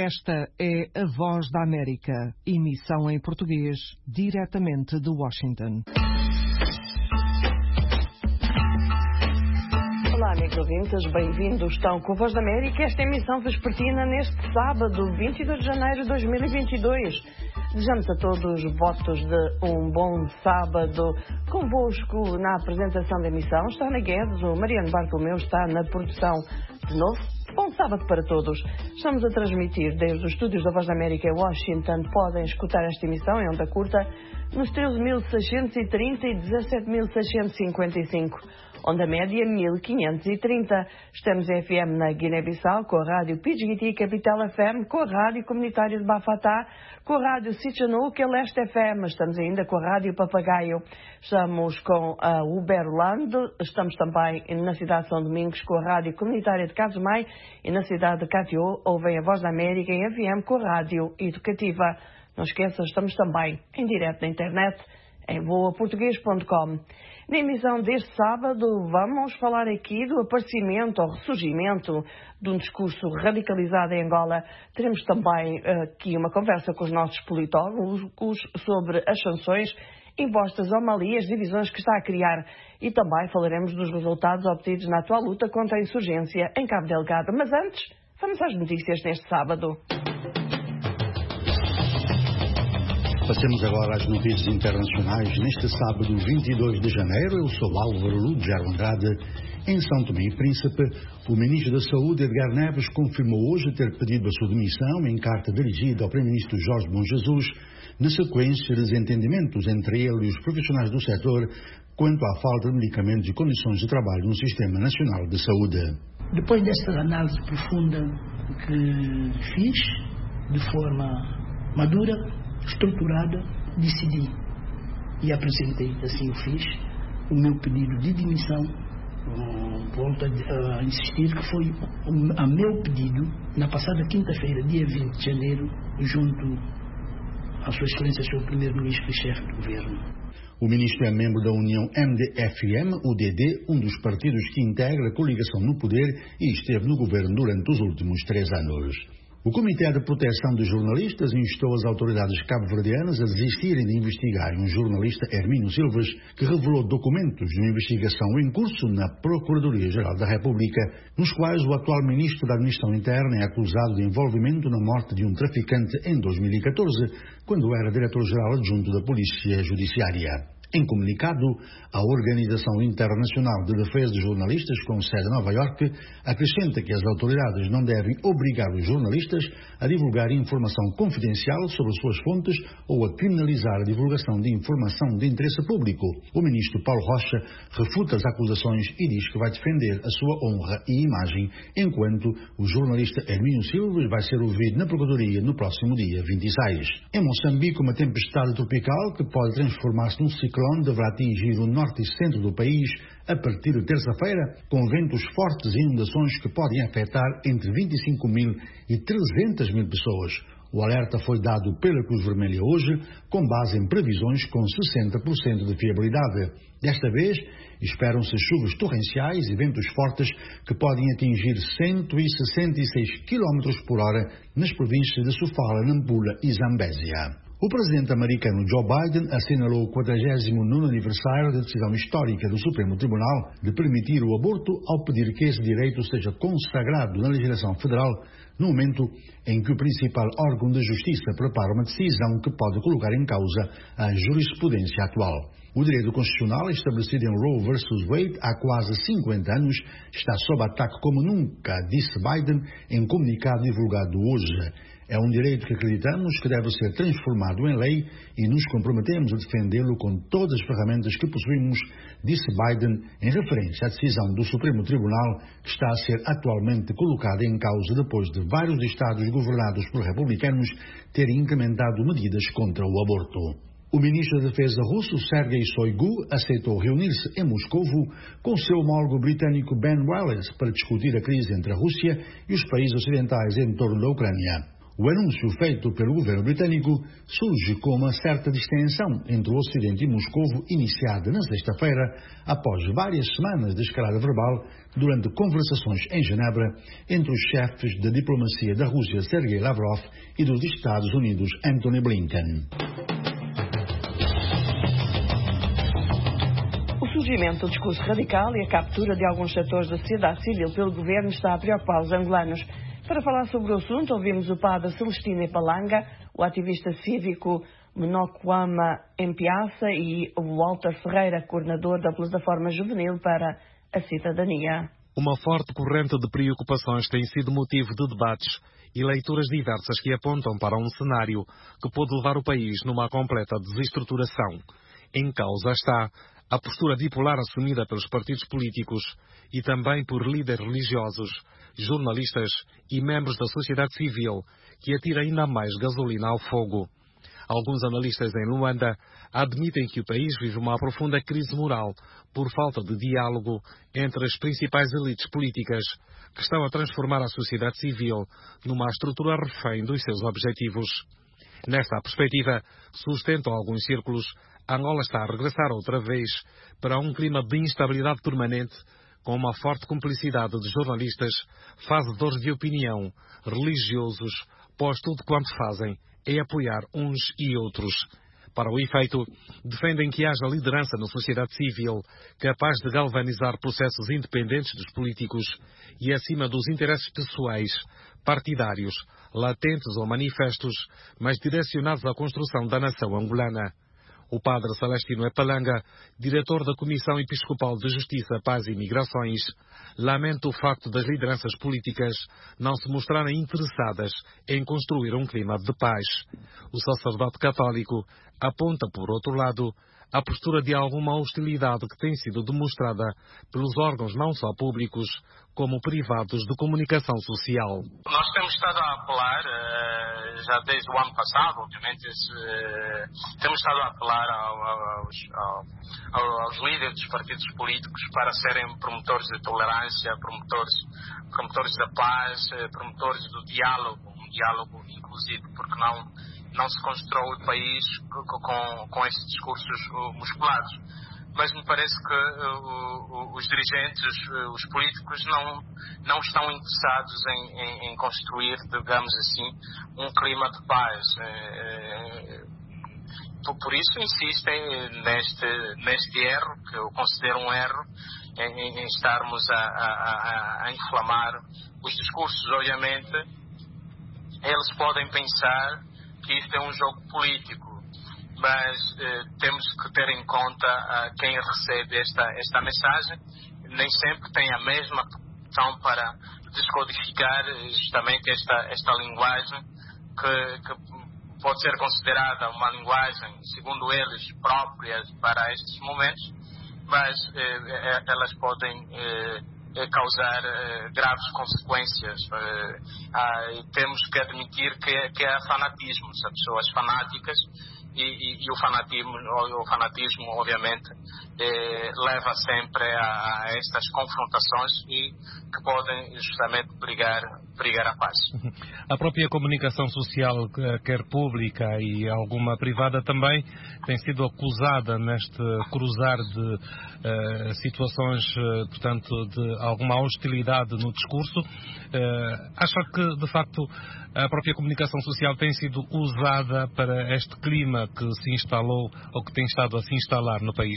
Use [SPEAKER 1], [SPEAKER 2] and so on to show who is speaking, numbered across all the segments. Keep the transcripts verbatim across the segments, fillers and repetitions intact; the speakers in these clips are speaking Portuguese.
[SPEAKER 1] Esta é a Voz da América, emissão em português, diretamente de Washington.
[SPEAKER 2] Olá, amigos ouvintes, bem-vindos. Estão com a Voz da América, esta emissão vespertina neste sábado, vinte e dois de janeiro de dois mil e vinte e dois. Desejamos a todos votos de um bom sábado. Convosco na apresentação da emissão está Ana Guedes, o Mariano Bartolomeu está na produção. De novo, bom sábado para todos. Estamos a transmitir desde os estúdios da Voz da América em Washington. Podem escutar esta emissão em onda curta nos treze mil seiscentos e trinta e dezassete mil seiscentos e cinquenta e cinco. Onda média mil quinhentos e trinta. Estamos em F M na Guiné-Bissau com a rádio Pidgiti Capital F M, com a rádio comunitária de Bafatá, com a rádio Sitchanuque e Leste F M. Estamos ainda com a rádio Papagaio. Estamos com a Uberlândia. Estamos também na cidade de São Domingos com a rádio comunitária de Casumai e na cidade de Catió ouvem a Voz da América em F M com a rádio educativa. Não esqueçam, estamos também em direto na internet em voa português ponto com. Na emissão deste sábado vamos falar aqui do aparecimento ou ressurgimento de um discurso radicalizado em Angola. Teremos também uh, aqui uma conversa com os nossos politólogos sobre as sanções impostas ao Mali e as divisões que está a criar. E também falaremos dos resultados obtidos na atual luta contra a insurgência em Cabo Delgado. Mas antes, vamos às notícias deste sábado.
[SPEAKER 3] Passemos agora às notícias internacionais. Neste sábado, vinte e dois de janeiro, eu sou Álvaro Lugero Andrade. Em São Tomé e Príncipe, o ministro da Saúde, Edgar Neves, confirmou hoje ter pedido a sua demissão em carta dirigida ao primeiro-ministro Jorge Bom Jesus, na sequência de desentendimentos entre ele e os profissionais do setor quanto à falta de medicamentos e condições de trabalho no Sistema Nacional de Saúde.
[SPEAKER 4] Depois desta análise profunda que fiz, de forma madura, estruturada, decidi e apresentei, assim o fiz, o meu pedido de demissão. Volto a, a insistir que foi o, a meu pedido na passada quinta-feira, dia vinte de janeiro, junto à Sua Excelência, Senhor Primeiro-Ministro e Chefe do Governo.
[SPEAKER 3] O ministro é membro da União M D F M, o D D, um dos partidos que integra a coligação no poder e esteve no governo durante os últimos três anos. O Comitê de Proteção dos Jornalistas instou as autoridades cabo-verdianas a desistirem de investigar um jornalista, Hermínio Silvas, que revelou documentos de uma investigação em curso na Procuradoria-Geral da República, nos quais o atual ministro da Administração Interna é acusado de envolvimento na morte de um traficante em dois mil e catorze, quando era diretor-geral adjunto da Polícia Judiciária. Em comunicado, a Organização Internacional de Defesa dos Jornalistas, com sede em Nova Iorque, acrescenta que as autoridades não devem obrigar os jornalistas a divulgar informação confidencial sobre suas fontes ou a criminalizar a divulgação de informação de interesse público. O ministro Paulo Rocha refuta as acusações e diz que vai defender a sua honra e imagem, enquanto o jornalista Hermínio Silva vai ser ouvido na Procuradoria no próximo dia vinte e seis. Em Moçambique, uma tempestade tropical que pode transformar-se num ciclone deverá atingir o norte e centro do país a partir de terça-feira, com ventos fortes e inundações que podem afetar entre vinte e cinco mil e trezentas mil pessoas. O alerta foi dado pela Cruz Vermelha hoje, com base em previsões com sessenta por cento de fiabilidade. Desta vez, esperam-se chuvas torrenciais e ventos fortes que podem atingir cento e sessenta e seis quilômetros por hora nas províncias de Sofala, Nampula e Zambésia. O presidente americano Joe Biden assinalou o quadragésimo nono aniversário da decisão histórica do Supremo Tribunal de permitir o aborto ao pedir que esse direito seja consagrado na legislação federal, no momento em que o principal órgão de justiça prepara uma decisão que pode colocar em causa a jurisprudência atual. O direito constitucional, estabelecido em Roe versus Wade há quase cinquenta anos, está sob ataque como nunca, disse Biden em comunicado divulgado hoje. É um direito que acreditamos que deve ser transformado em lei e nos comprometemos a defendê-lo com todas as ferramentas que possuímos, disse Biden em referência à decisão do Supremo Tribunal que está a ser atualmente colocada em causa depois de vários estados governados por republicanos terem implementado medidas contra o aborto. O ministro da Defesa russo, Sergei Shoigu, aceitou reunir-se em Moscovo com seu homólogo britânico Ben Wallace para discutir a crise entre a Rússia e os países ocidentais em torno da Ucrânia. O anúncio feito pelo governo britânico surge com uma certa distensão entre o Ocidente e Moscovo, iniciada na sexta-feira, após várias semanas de escalada verbal durante conversações em Genebra entre os chefes da diplomacia da Rússia, Sergei Lavrov, e dos Estados Unidos, Antony Blinken.
[SPEAKER 2] O surgimento do discurso radical e a captura de alguns setores da sociedade civil pelo governo está a preocupar os angolanos. Para falar sobre o assunto, ouvimos o padre Celestino Epalanga, o ativista cívico Mnokwama Empiaça e o Walter Ferreira, coordenador da Plataforma Juvenil para a Cidadania.
[SPEAKER 5] Uma forte corrente de preocupações tem sido motivo de debates e leituras diversas que apontam para um cenário que pode levar o país numa completa desestruturação. Em causa está a postura bipolar assumida pelos partidos políticos e também por líderes religiosos, jornalistas e membros da sociedade civil, que atira ainda mais gasolina ao fogo. Alguns analistas em Luanda admitem que o país vive uma profunda crise moral por falta de diálogo entre as principais elites políticas, que estão a transformar a sociedade civil numa estrutura refém dos seus objetivos. Nesta perspectiva, sustentam alguns círculos, Angola está a regressar outra vez para um clima de instabilidade permanente, com uma forte cumplicidade de jornalistas, fazedores de opinião, religiosos, pois tudo quanto fazem é apoiar uns e outros. Para o efeito, defendem que haja liderança na sociedade civil capaz de galvanizar processos independentes dos políticos e acima dos interesses pessoais, partidários, latentes ou manifestos, mas direcionados à construção da nação angolana. O padre Celestino Epalanga, diretor da Comissão Episcopal de Justiça, Paz e Migrações, lamenta o facto das lideranças políticas não se mostrarem interessadas em construir um clima de paz. O sacerdote católico aponta, por outro lado, a postura de alguma hostilidade que tem sido demonstrada pelos órgãos não só públicos, como privados de comunicação social.
[SPEAKER 6] Nós temos estado a apelar, já desde o ano passado, obviamente, temos estado a apelar aos, aos, aos líderes dos partidos políticos para serem promotores da tolerância, promotores, promotores da paz, promotores do diálogo, um diálogo inclusivo, porque não... não se constrói o país com, com estes discursos musculados. Mas me parece que uh, os dirigentes, uh, os políticos não, não estão interessados em, em, em construir, digamos assim, um clima de paz. Uh, por, por isso insistem neste, neste erro, que eu considero um erro, em, em estarmos a, a, a inflamar os discursos. Obviamente, eles podem pensar que isto é um jogo político, mas eh, temos que ter em conta ah, quem recebe esta, esta mensagem. Nem sempre tem a mesma opção para descodificar justamente esta, esta linguagem que, que pode ser considerada uma linguagem, segundo eles, própria para estes momentos, mas eh, elas podem eh, causar eh, graves consequências. Eh, ah, e temos que admitir que, que é fanatismo. São pessoas fanáticas e, e, e o, fanatismo, o, o fanatismo, obviamente, eh, leva sempre a, a estas confrontações e que podem justamente brigar, brigar a paz.
[SPEAKER 5] A própria comunicação social, quer pública e alguma privada também, tem sido acusada neste cruzar de uh, situações, uh, portanto, de alguma hostilidade no discurso. Uh, acha que, de facto, a própria comunicação social tem sido usada para este clima que se instalou ou que tem estado a se instalar no país?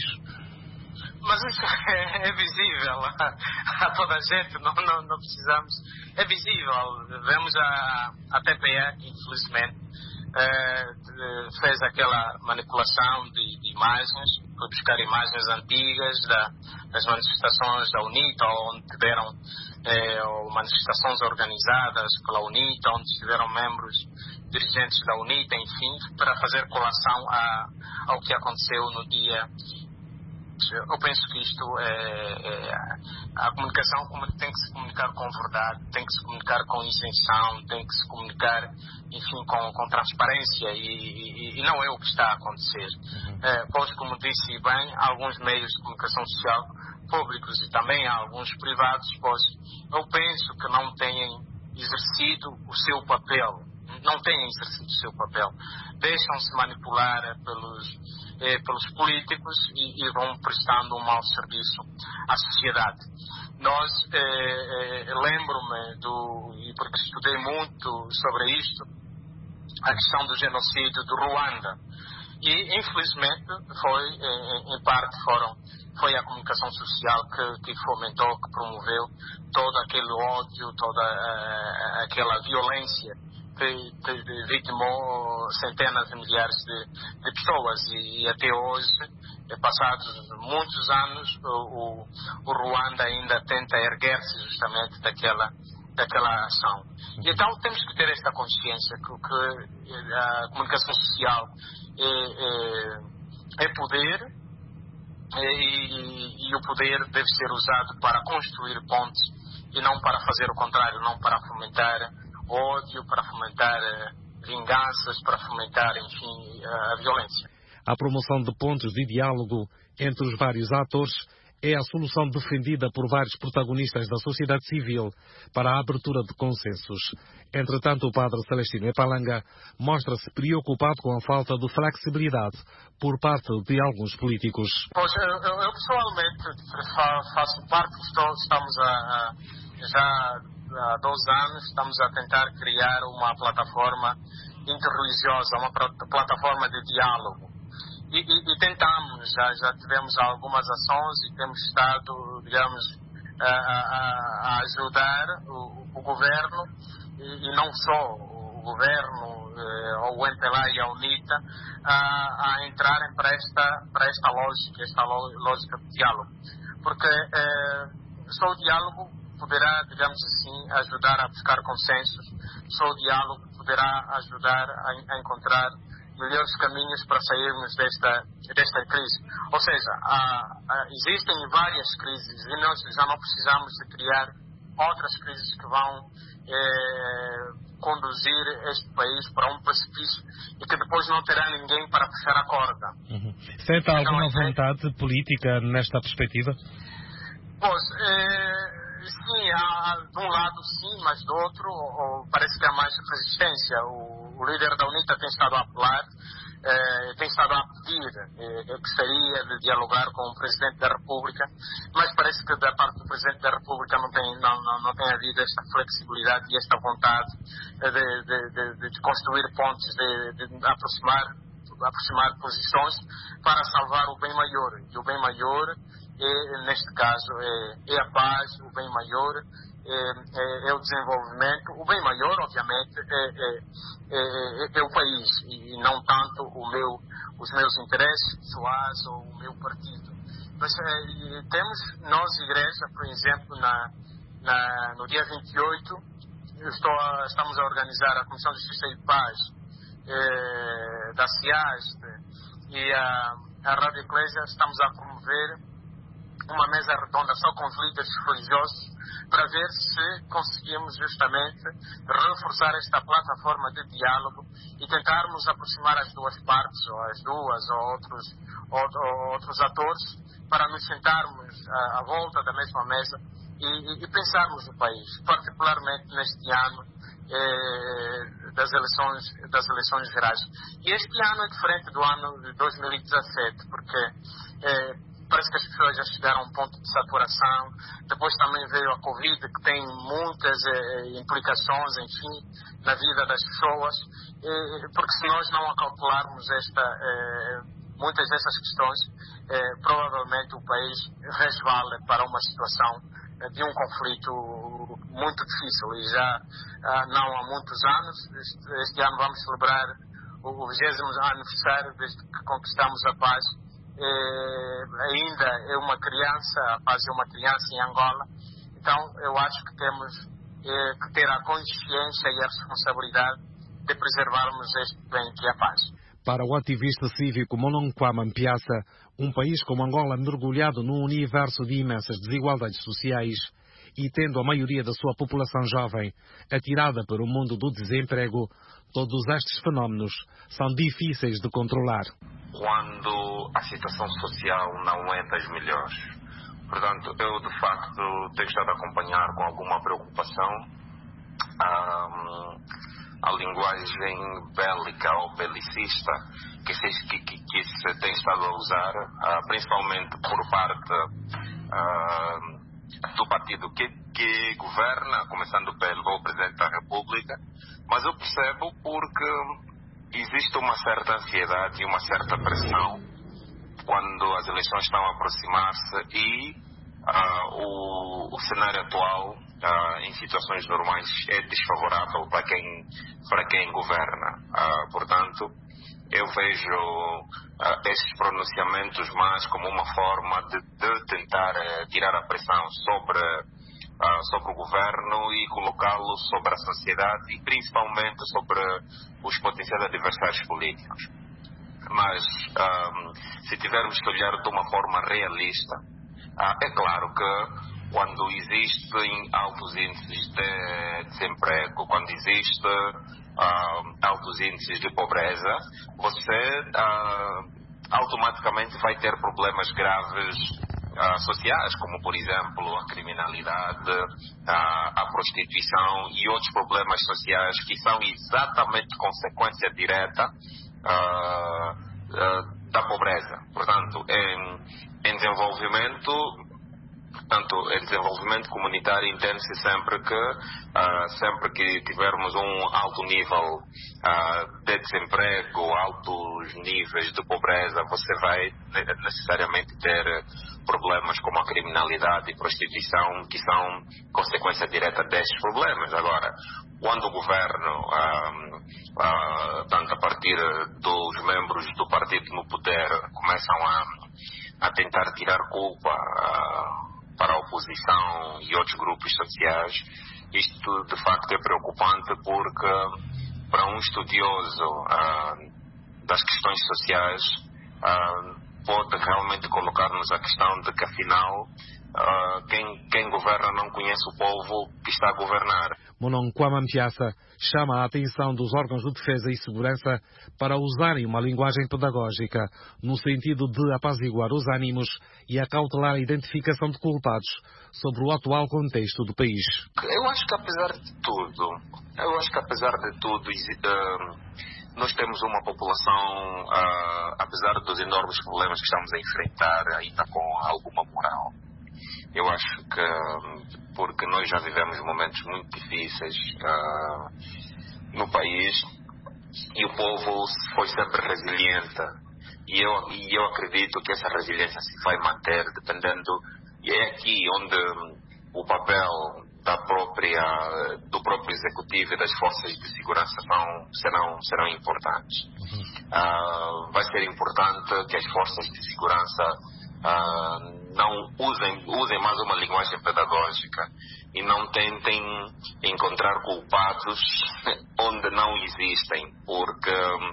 [SPEAKER 6] Mas isso é, é visível a, a toda a gente, não, não, não precisamos. É visível. Vemos a, a T P E, infelizmente, eh, fez aquela manipulação de, de imagens, foi buscar imagens antigas da, das manifestações da UNITA, onde tiveram eh, manifestações organizadas pela UNITA, onde tiveram membros dirigentes da UNITA, enfim, para fazer colação a, ao que aconteceu no dia. Eu penso que isto é, é a comunicação tem que se comunicar com verdade, tem que se comunicar com isenção, tem que se comunicar, enfim, com, com transparência e, e, e não é o que está a acontecer. É, pois, como disse bem, alguns meios de comunicação social públicos e também alguns privados, pois eu penso que não têm exercido o seu papel não têm exercido o seu papel. Deixam-se manipular pelos, eh, pelos políticos e, e vão prestando um mau serviço à sociedade. Nós, eh, eh, lembro-me, do, e porque estudei muito sobre isto, a questão do genocídio do Ruanda. E, infelizmente, foi, em, em parte, foram, foi a comunicação social que, que fomentou, que promoveu todo aquele ódio, toda uh, aquela violência que, que vitimou centenas de milhares de, de pessoas. E, e até hoje, passados muitos anos, o, o Ruanda ainda tenta erguer-se justamente daquela, daquela ação. E então temos que ter esta consciência que, que a comunicação social é, é, é poder e, e o poder deve ser usado para construir pontes e não para fazer o contrário, não para fomentar ódio, para fomentar vinganças, para fomentar, enfim, a violência.
[SPEAKER 5] A promoção de pontos de diálogo entre os vários atores é a solução defendida por vários protagonistas da sociedade civil para a abertura de consensos. Entretanto, o padre Celestino Epalanga mostra-se preocupado com a falta de flexibilidade por parte de alguns políticos.
[SPEAKER 6] Pois, eu, eu, eu pessoalmente faço parte, estou, estamos a, a, já há dois anos, estamos a tentar criar uma plataforma interreligiosa, uma plataforma de diálogo. E, e, e tentamos, já, já tivemos algumas ações e temos estado, digamos, a, a, a ajudar o, o governo e, e não só o governo, eh, ou o M P L A e a UNITA, a, a entrarem para esta, para esta lógica, esta lógica de diálogo. Porque eh, só o diálogo poderá, digamos assim, ajudar a buscar consensos, só o diálogo poderá ajudar a, a encontrar melhores caminhos para sairmos desta, desta crise. Ou seja, há, há, existem várias crises e nós já não precisamos de criar outras crises que vão eh, conduzir este país para um precipício e que depois não terá ninguém para puxar a corda.
[SPEAKER 5] Uhum. Sente alguma então, vontade é... política nesta perspectiva?
[SPEAKER 6] Pois, eh, sim, há, de um lado sim, mas do outro ou, parece que há mais resistência. O, o líder da UNITA tem estado a apelar, eh, tem estado a pedir eh, que seria de dialogar com o Presidente da República, mas parece que da parte do Presidente da República não tem, não, não, não tem havido esta flexibilidade e esta vontade de, de, de, de construir pontes, de, de aproximar, aproximar posições para salvar o bem maior. E o bem maior é, neste caso, é, é a paz, o bem maior é, é, é o desenvolvimento. O bem maior, obviamente, é, é, é, é o país e não tanto o meu, os meus interesses pessoais ou o meu partido. Mas é, temos, nós, igreja, por exemplo, na, na, no dia vinte e oito, estou a, estamos a organizar a Comissão de Justiça e Paz é, da CIAST e a, a Rádio Eclésia, estamos a promover uma mesa redonda só com os líderes religiosos para ver se conseguimos justamente reforçar esta plataforma de diálogo e tentarmos aproximar as duas partes, ou as duas, ou outros, ou, ou outros atores, para nos sentarmos à, à volta da mesma mesa e, e, e pensarmos no país, particularmente neste ano eh, das, eleições, das eleições gerais. E este ano é diferente do ano de dois mil e dezassete, porque eh, parece que as pessoas já chegaram a um ponto de saturação. Depois também veio a Covid, que tem muitas eh, implicações, enfim, na vida das pessoas. Eh, porque se nós não acautelarmos esta, eh, muitas dessas questões, eh, provavelmente o país resvala para uma situação eh, de um conflito muito difícil. E já ah, não há muitos anos, este, este ano vamos celebrar o vigésimo aniversário desde que conquistamos a paz. É, ainda é uma criança, a paz é uma criança em Angola, então eu acho que temos é, que ter a consciência e a responsabilidade de preservarmos este bem que é a paz.
[SPEAKER 5] Para o ativista cívico Mononkwama Mpiasa, um país como Angola mergulhado num universo de imensas desigualdades sociais e tendo a maioria da sua população jovem atirada para o mundo do desemprego, todos estes fenómenos são difíceis de controlar.
[SPEAKER 7] Quando a situação social não é das melhores. Portanto, eu de facto tenho estado a acompanhar com alguma preocupação a, a linguagem bélica ou belicista que se, que, que, que se tem estado a usar, uh, principalmente por parte uh, do partido que, que governa, começando pelo Presidente da República, mas eu percebo porque existe uma certa ansiedade e uma certa pressão quando as eleições estão a aproximar-se e uh, o, o cenário atual uh, em situações normais é desfavorável para quem, para quem governa. Uh, portanto, eu vejo uh, esses pronunciamentos mais como uma forma de, de tentar uh, tirar a pressão sobre, uh, sobre o governo e colocá-lo sobre a sociedade e principalmente sobre os potenciais adversários políticos. Mas um, se tivermos que olhar de uma forma realista, uh, é claro que quando existem altos índices de desemprego, quando existe uh, altos índices de pobreza, você uh, automaticamente vai ter problemas graves uh, sociais, como por exemplo a criminalidade, uh, a prostituição e outros problemas sociais que são exatamente consequência direta Uh, uh, da pobreza. Portanto, em, em desenvolvimento, portanto, em desenvolvimento comunitário entende-se sempre que uh, sempre que tivermos um alto nível uh, de desemprego, altos níveis de pobreza, você vai necessariamente ter problemas como a criminalidade e prostituição, que são consequência direta destes problemas. Agora, quando o governo, uh, uh, tanto a partir dos membros do partido no poder, começam a, a tentar tirar culpa uh, para a oposição e outros grupos sociais, isto de facto é preocupante porque para um estudioso uh, das questões sociais uh, pode realmente colocar-nos a questão de que afinal uh, quem, quem governa não conhece o povo que está a governar.
[SPEAKER 5] Mononkwama Mpiasa chama a atenção dos órgãos de defesa e segurança para usarem uma linguagem pedagógica no sentido de apaziguar os ânimos e acautelar a identificação de culpados sobre o atual contexto do país.
[SPEAKER 7] Eu acho que apesar de tudo, eu acho que apesar de tudo, uh, nós temos uma população, uh, apesar dos enormes problemas que estamos a enfrentar, ainda com alguma moral. Eu acho que porque nós já vivemos momentos muito difíceis uh, no país e o povo foi sempre resiliente e eu, e eu acredito que essa resiliência se vai manter dependendo, e é aqui onde o papel da própria, do próprio executivo e das forças de segurança são, serão, serão importantes. Uh, vai ser importante que as forças de segurança Uh, não usem, usem mais uma linguagem pedagógica e não tentem encontrar culpados onde não existem, porque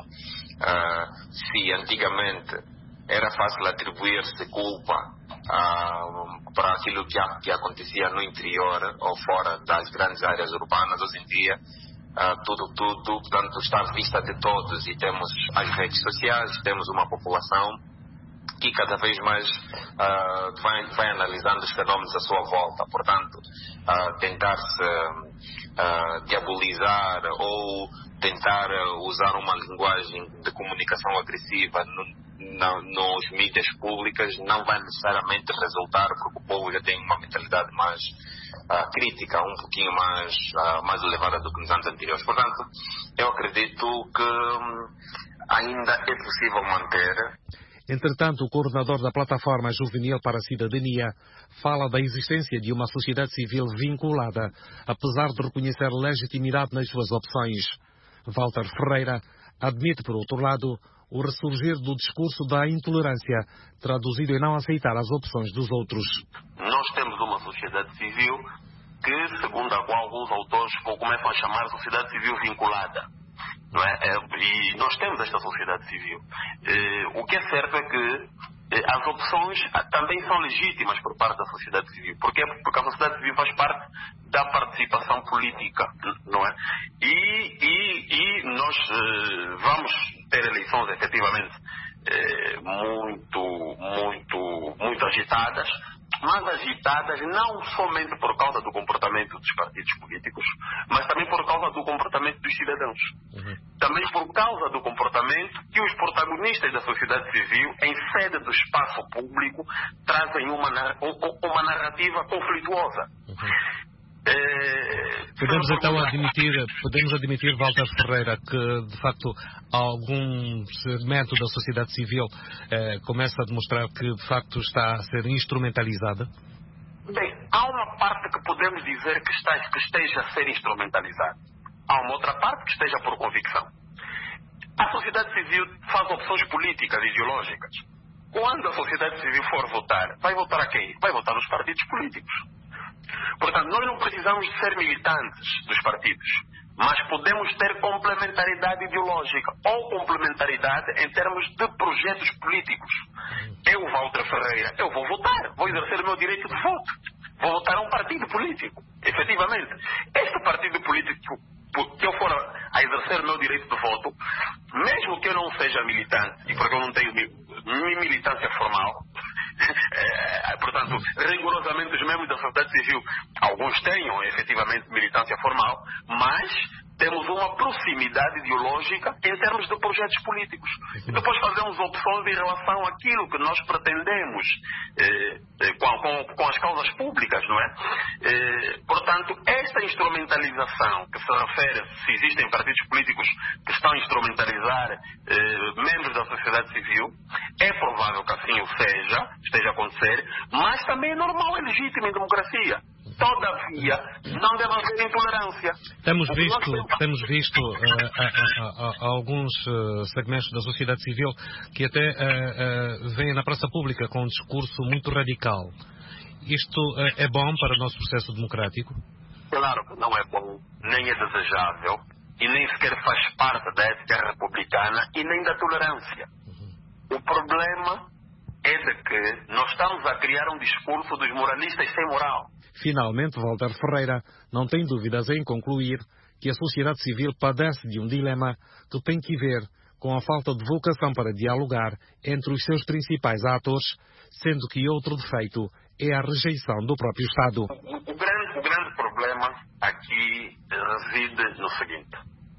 [SPEAKER 7] uh, se antigamente era fácil atribuir-se culpa uh, para aquilo que, que acontecia no interior ou fora das grandes áreas urbanas, hoje em dia uh, tudo, tudo portanto, está à vista de todos e temos as redes sociais, temos uma população que cada vez mais uh, vai, vai analisando os fenómenos à sua volta. Portanto, uh, tentar-se uh, diabolizar ou tentar uh, usar uma linguagem de comunicação agressiva no, na, nos mídias públicas não vai necessariamente resultar, porque o povo já tem uma mentalidade mais uh, crítica, um pouquinho mais, uh, mais elevada do que nos anos anteriores. Portanto, eu acredito que um, ainda é possível manter.
[SPEAKER 5] Entretanto, o coordenador da Plataforma Juvenil para a Cidadania fala da existência de uma sociedade civil vinculada, apesar de reconhecer legitimidade nas suas opções. Walter Ferreira admite, por outro lado, o ressurgir do discurso da intolerância, traduzido em não aceitar as opções dos outros.
[SPEAKER 8] Nós temos uma sociedade civil que, segundo a qual alguns autores começam a chamar sociedade civil vinculada. Não é? E nós temos esta sociedade civil. O que é certo é que as opções também são legítimas por parte da sociedade civil. Por quê? Porque a sociedade civil faz parte da participação política, não é? E, e, e nós vamos ter eleições efetivamente muito, muito, muito agitadas, mais agitadas, não somente por causa do comportamento dos partidos políticos, mas também por causa do comportamento dos cidadãos. Uhum. Também por causa do comportamento que os protagonistas da sociedade civil, em sede do espaço público, trazem uma, uma narrativa conflituosa. Uhum. É...
[SPEAKER 5] Podemos então admitir, podemos admitir, Walter Ferreira, que de facto algum segmento da sociedade civil eh, começa a demonstrar que de facto está a ser instrumentalizada?
[SPEAKER 8] Bem, há uma parte que podemos dizer que, está, que esteja a ser instrumentalizada. Há uma outra parte que esteja por convicção. A sociedade civil faz opções políticas e ideológicas. Quando a sociedade civil for votar, vai votar a quem? Vai votar nos partidos políticos. Portanto, nós não precisamos de ser militantes dos partidos, mas podemos ter complementaridade ideológica ou complementaridade em termos de projetos políticos. Eu, Walter Ferreira, eu vou votar, vou exercer o meu direito de voto, vou votar a um partido político, efetivamente. Este partido político que eu for a exercer o meu direito de voto, mesmo que eu não seja militante, e porque eu não tenho militância formal, é, portanto, rigorosamente os membros da sociedade civil, alguns tenham efetivamente militância formal, mas temos uma proximidade ideológica em termos de projetos políticos. E depois fazemos opções em relação àquilo que nós pretendemos eh, com, com, com as causas públicas, não é? Eh, portanto, esta instrumentalização que se refere, se existem partidos políticos que estão a instrumentalizar eh, membros da sociedade civil, é provável que assim o seja, esteja a acontecer, mas também é normal, é legítimo em democracia. Todavia, não deve haver intolerância.
[SPEAKER 5] Temos visto, temos visto uh, a, a, a, a alguns uh, segmentos da sociedade civil que até uh, uh, vêm na praça pública com um discurso muito radical. Isto uh, é bom para o nosso processo democrático?
[SPEAKER 8] Claro que não é bom, nem é desejável, e nem sequer faz parte da ética republicana e nem da tolerância. Uhum. O problema é de que nós estamos a criar um discurso dos moralistas sem moral.
[SPEAKER 5] Finalmente, Walter Ferreira não tem dúvidas em concluir que a sociedade civil padece de um dilema que tem que ver com a falta de vocação para dialogar entre os seus principais atores, sendo que outro defeito é a rejeição do próprio Estado.
[SPEAKER 8] O, o, grande, o grande problema aqui reside no seguinte.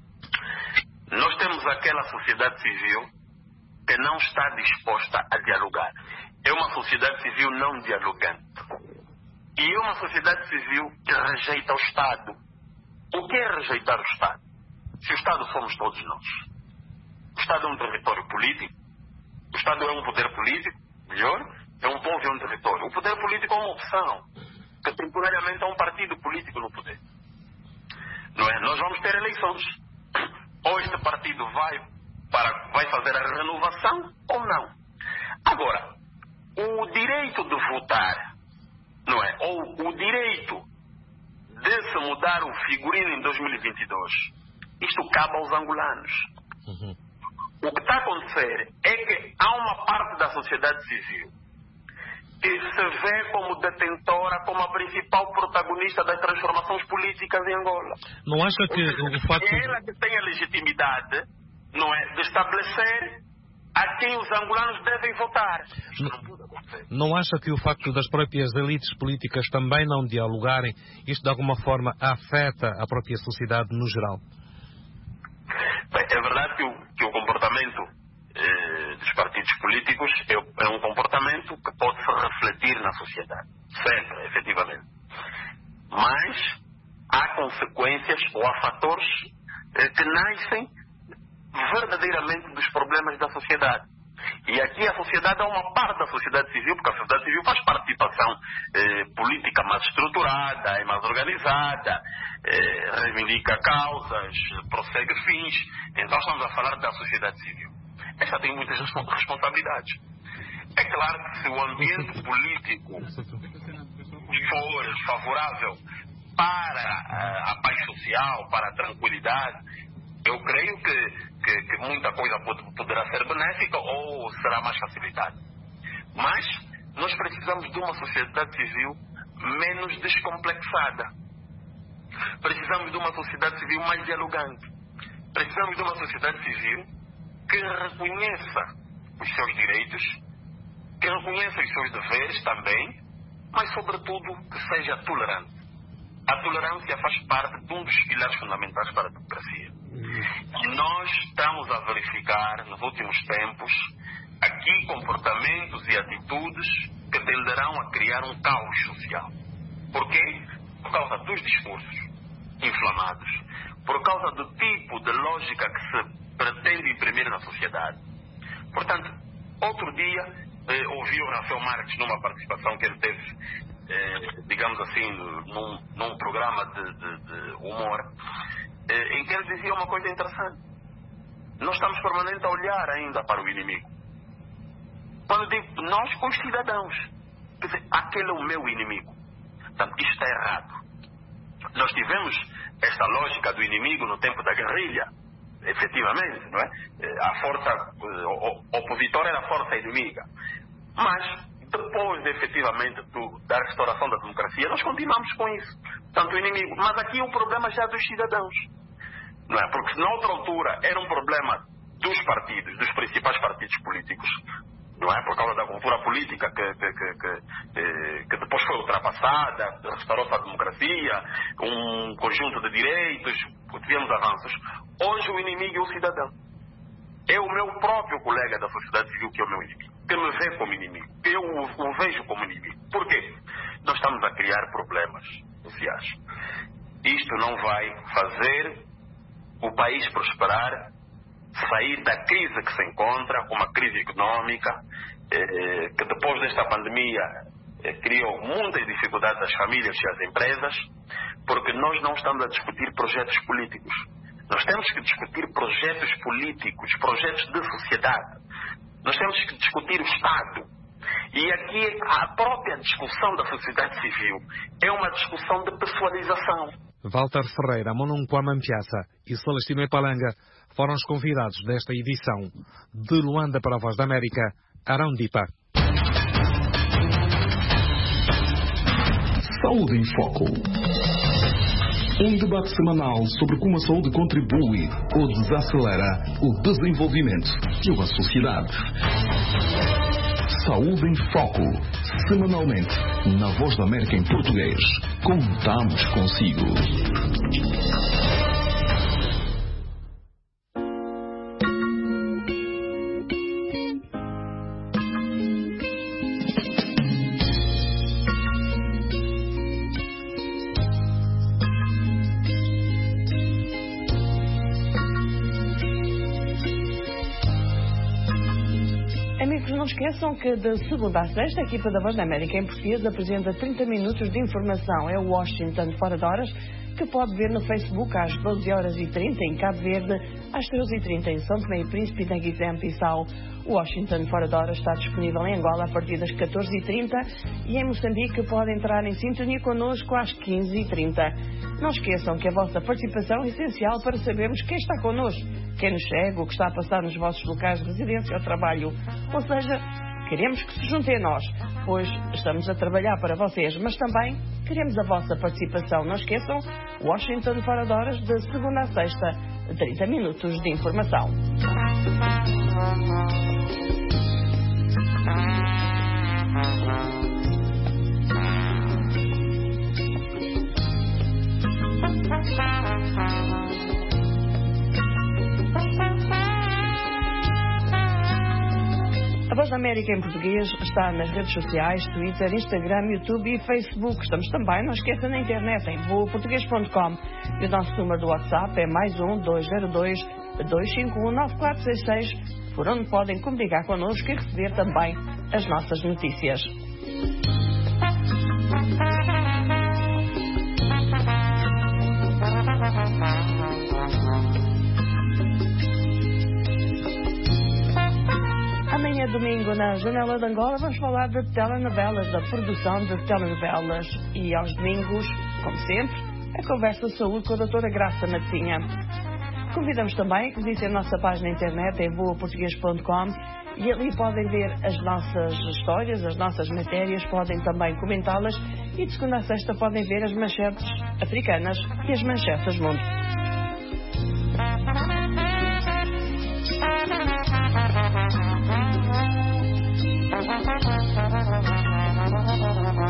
[SPEAKER 8] Nós temos aquela sociedade civil que não está disposta a dialogar. É uma sociedade civil não dialogante. E é uma sociedade civil que rejeita o Estado. O que é rejeitar o Estado? Se o Estado somos todos nós. O Estado é um território político. O Estado é um poder político, melhor, é um povo e um território. O poder político é uma opção, que temporariamente é um partido político no poder. Não é? Nós vamos ter eleições. Ou este partido vai, para, vai fazer a renovação ou não. Agora, o direito de votar, não é? Ou o direito de se mudar o figurino em dois mil e vinte e dois, isto cabe aos angolanos. Uhum. O que está a acontecer é que há uma parte da sociedade civil que se vê como detentora, como a principal protagonista das transformações políticas em Angola.
[SPEAKER 5] Não acha que o facto...
[SPEAKER 8] É ela que tem a legitimidade, não é, de estabelecer a quem os angolanos devem votar.
[SPEAKER 5] Não, não acha que o facto das próprias elites políticas também não dialogarem, isto de alguma forma afeta a própria sociedade no geral?
[SPEAKER 8] Bem, é verdade que o, que o comportamento eh, dos partidos políticos é, é um comportamento que pode se refletir na sociedade. Sempre, efetivamente. Mas há consequências ou há fatores eh, que nascem verdadeiramente dos problemas da sociedade. E aqui a sociedade é uma parte da sociedade civil, porque a sociedade civil faz participação eh, política mais estruturada, é mais organizada, eh, reivindica causas, prossegue fins. Então estamos a falar da sociedade civil. Essa tem muitas responsabilidades. É claro que se o ambiente político for favorável para a, a paz social, para a tranquilidade, eu creio que, que, que muita coisa pode, poderá ser benéfica ou será mais facilitada. Mas nós precisamos de uma sociedade civil menos descomplexada. Precisamos de uma sociedade civil mais dialogante. Precisamos de uma sociedade civil que reconheça os seus direitos, que reconheça os seus deveres também, mas sobretudo que seja tolerante. A tolerância faz parte de um dos pilares fundamentais para a democracia. E nós estamos a verificar, nos últimos tempos, aqui comportamentos e atitudes que tenderão a criar um caos social. Por quê? Por causa dos discursos inflamados, por causa do tipo de lógica que se pretende imprimir na sociedade. Portanto, outro dia, eh, ouvi o Rafael Marques numa participação que ele teve, eh, digamos assim, num, num programa de, de, de humor, eh, em que ele dizia uma coisa interessante. Nós estamos permanentemente a olhar ainda para o inimigo. Quando digo nós, os cidadãos, quer dizer, aquele é o meu inimigo. Portanto, isto está errado. Nós tivemos esta lógica do inimigo no tempo da guerrilha, efetivamente, não é? A força opositora era a força inimiga. Mas, depois, efetivamente, do, da restauração da democracia, nós continuamos com isso. Portanto, o inimigo. Mas aqui o problema já é dos cidadãos. Não é? Porque, na outra altura, era um problema dos partidos, dos principais partidos políticos, não é? Por causa da cultura política que, que, que, que, que depois foi ultrapassada, restaurou-se a democracia, um conjunto de direitos, tivemos avanços. Hoje o inimigo é o cidadão. É o meu próprio colega da sociedade civil que é o meu inimigo, que me vê como inimigo, que eu o, o vejo como inimigo. Por quê? Nós estamos a criar problemas sociais. Isto não vai fazer o país prosperar, sair da crise que se encontra, uma crise económica, eh, que depois desta pandemia eh, criou muitas dificuldades às famílias e às empresas, porque nós não estamos a discutir projetos políticos. Nós temos que discutir projetos políticos, projetos de sociedade. Nós temos que discutir o Estado. E aqui a própria discussão da sociedade civil é uma discussão de pessoalização.
[SPEAKER 5] Walter Ferreira, Mononquama Mpiaça e Celestino Epalanga foram os convidados desta edição. De Luanda para a Voz da América, Arão Dipa.
[SPEAKER 9] Saúde em Foco. Um debate semanal sobre como a saúde contribui ou desacelera o desenvolvimento de uma sociedade. Saúde em Foco. Semanalmente, na Voz da América em português. Contamos consigo.
[SPEAKER 2] Não esqueçam que de segunda a sexta a equipa da Voz da América em português apresenta trinta minutos de informação. É o Washington Fora de Horas, que pode ver no Facebook às doze horas e trinta em Cabo Verde, às treze e trinta em São Tomé e Príncipe e na Guiné-Bissau. O Washington Fora de Horas está disponível em Angola a partir das catorze e trinta e em Moçambique pode entrar em sintonia connosco às quinze e trinta. Não esqueçam que a vossa participação é essencial para sabermos quem está connosco, quem nos segue, o que está a passar nos vossos locais de residência ou trabalho. Ou seja, queremos que se juntem a nós, pois estamos a trabalhar para vocês, mas também queremos a vossa participação. Não esqueçam, Washington Fora de Horas, de segunda a sexta, trinta minutos de informação. A Voz da América em português está nas redes sociais, Twitter, Instagram, YouTube e Facebook. Estamos também, não esqueça, na internet em voa português ponto com. E o nosso número do WhatsApp é mais um dois zero dois, dois cinco um, nove quatro seis seis, por onde podem comunicar connosco e receber também as nossas notícias. Amanhã, domingo, na Janela de Angola, vamos falar de telenovelas, da produção de telenovelas. E aos domingos, como sempre, a conversa de saúde com a doutora Graça Matinha. Convidamos também que visitem a nossa página na internet em voa português ponto com e ali podem ver as nossas histórias, as nossas matérias, podem também comentá-las e de segunda a sexta podem ver as manchetes africanas e as manchetes do mundo.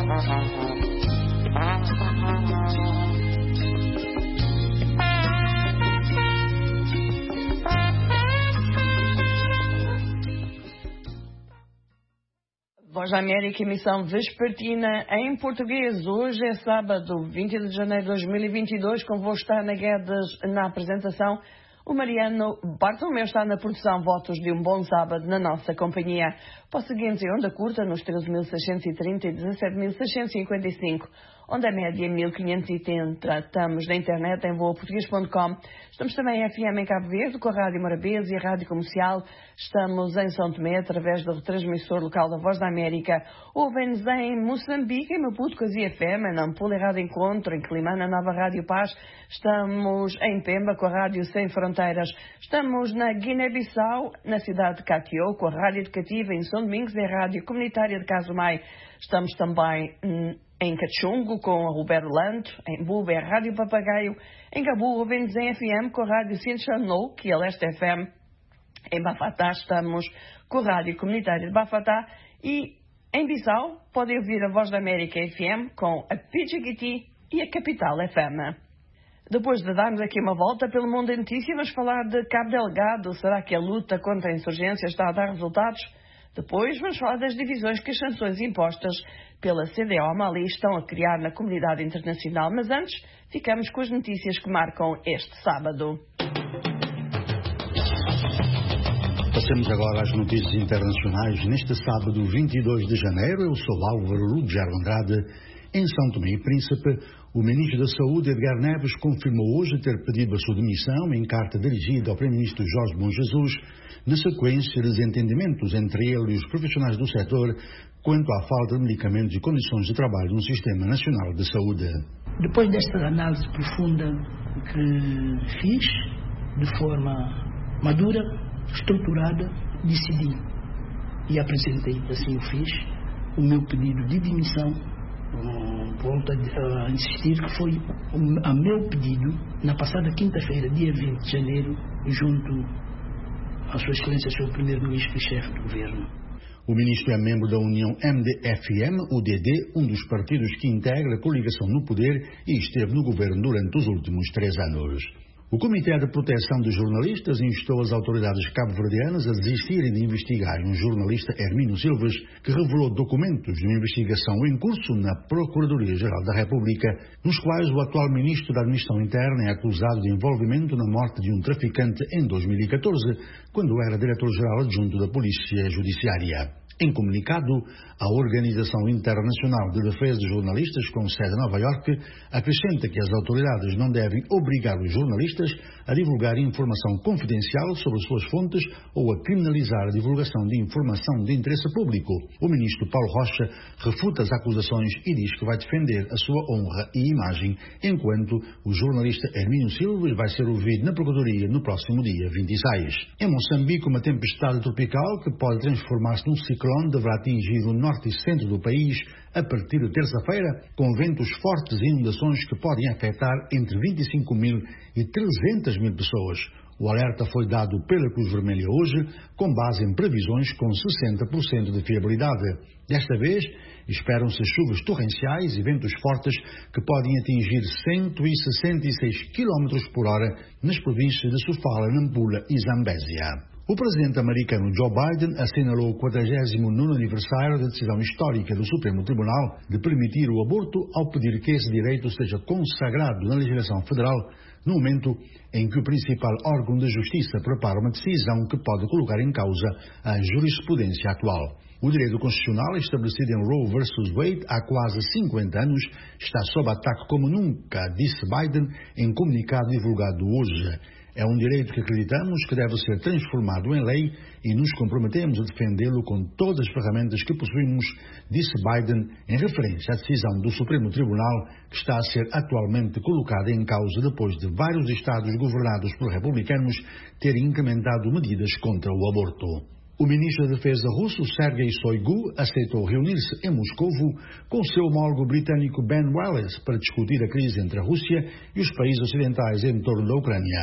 [SPEAKER 2] Voz da América, emissão vespertina em português. Hoje é sábado, vinte de janeiro de dois mil e vinte e dois. Convosco está Ana Guedes na apresentação. O Mariano Bartolomeu está na produção. Votos de um bom sábado na nossa companhia. Posso seguir-nos em onda curta nos treze mil seiscentos e trinta e dezassete mil seiscentos e cinquenta e cinco. Onda média mil quinhentos e oitenta. Estamos na internet em voa português ponto com. Estamos também em F M em Cabo Verde, com a Rádio Morabeza e a Rádio Comercial. Estamos em São Tomé, através do retransmissor local da Voz da América. Ouvem-nos em Moçambique, em Maputo, com a Z F M, em Nampula e Rádio Encontro, em Climana, Nova Rádio Paz. Estamos em Pemba, com a Rádio Sem Fronteiras. Estamos na Guiné-Bissau, na cidade de Catió, com a Rádio Educativa, em São Domingos, e a Rádio Comunitária de Casumai. Estamos também hum, em Cachungo, com a Roberto Lanto, em Buba, a Rádio Papagaio, em Gabu, ouvimos em F M com a Rádio Sinchanou, que é a Leste F M, em Bafatá estamos com a Rádio Comunitária de Bafatá, e em Bissau podem ouvir a Voz da América F M com a Pidgiti e a Capital F M. Depois de darmos aqui uma volta pelo mundo da notícia, vamos falar de Cabo Delgado. Será que a luta contra a insurgência está a dar resultados? Depois vamos falar das divisões que as sanções impostas pela C D A ao Mali estão a criar na comunidade internacional. Mas antes, ficamos com as notícias que marcam este sábado.
[SPEAKER 3] Passamos agora às notícias internacionais. Neste sábado, vinte e dois de janeiro, eu sou Álvaro Lugero Andrade. Em São Tomé e Príncipe, o Ministro da Saúde, Edgar Neves, confirmou hoje ter pedido a sua demissão em carta dirigida ao Primeiro-Ministro Jorge Bom Jesus, na sequência de desentendimentos entre ele e os profissionais do setor quanto à falta de medicamentos e condições de trabalho no Sistema Nacional de Saúde.
[SPEAKER 4] Depois desta análise profunda que fiz, de forma madura, estruturada, decidi e apresentei, assim o fiz, o meu pedido de demissão. Volto a insistir que foi a meu pedido, na passada quinta-feira, dia vinte de janeiro, junto à Sua Excelência, Senhor Primeiro-Ministro e Chefe do Governo.
[SPEAKER 3] O ministro é membro da União M D F M, U D D, um dos partidos que integra a coligação no poder e esteve no governo durante os últimos três anos. O Comitê de Proteção dos Jornalistas instou as autoridades cabo-verdianas a desistirem de investigar um jornalista, Hermínio Silvas, que revelou documentos de uma investigação em curso na Procuradoria-Geral da República, nos quais o atual ministro da Administração Interna é acusado de envolvimento na morte de um traficante em dois mil e catorze, quando era diretor-geral adjunto da Polícia Judiciária. Em comunicado, a Organização Internacional de Defesa dos Jornalistas, com sede em Nova Iorque, acrescenta que as autoridades não devem obrigar os jornalistas a divulgar informação confidencial sobre suas fontes ou a criminalizar a divulgação de informação de interesse público. O ministro Paulo Rocha refuta as acusações e diz que vai defender a sua honra e imagem, enquanto o jornalista Hermínio Silva vai ser ouvido na Procuradoria no próximo dia vinte e seis. Em Moçambique, uma tempestade tropical que pode transformar-se num ciclone deverá atingir o norte e centro do país a partir de terça-feira, com ventos fortes e inundações que podem afetar entre vinte e cinco mil e trezentas mil pessoas. O alerta foi dado pela Cruz Vermelha hoje, com base em previsões com sessenta por cento de fiabilidade. Desta vez, esperam-se chuvas torrenciais e ventos fortes que podem atingir cento e sessenta e seis quilômetros por hora nas províncias de Sofala, Nampula e Zambésia. O presidente americano Joe Biden assinalou o quadragésimo nono aniversário da decisão histórica do Supremo Tribunal de permitir o aborto, ao pedir que esse direito seja consagrado na legislação federal, no momento em que o principal órgão de justiça prepara uma decisão que pode colocar em causa a jurisprudência atual. O direito constitucional, estabelecido em Roe versus Wade há quase cinquenta anos, está sob ataque como nunca, disse Biden em comunicado divulgado hoje. É um direito que acreditamos que deve ser transformado em lei e nos comprometemos a defendê-lo com todas as ferramentas que possuímos, disse Biden em referência à decisão do Supremo Tribunal que está a ser atualmente colocada em causa depois de vários estados governados por republicanos terem incrementado medidas contra o aborto. O ministro da Defesa russo, Sergei Shoigu, aceitou reunir-se em Moscovo com seu homólogo britânico Ben Wallace para discutir a crise entre a Rússia e os países ocidentais em torno da Ucrânia.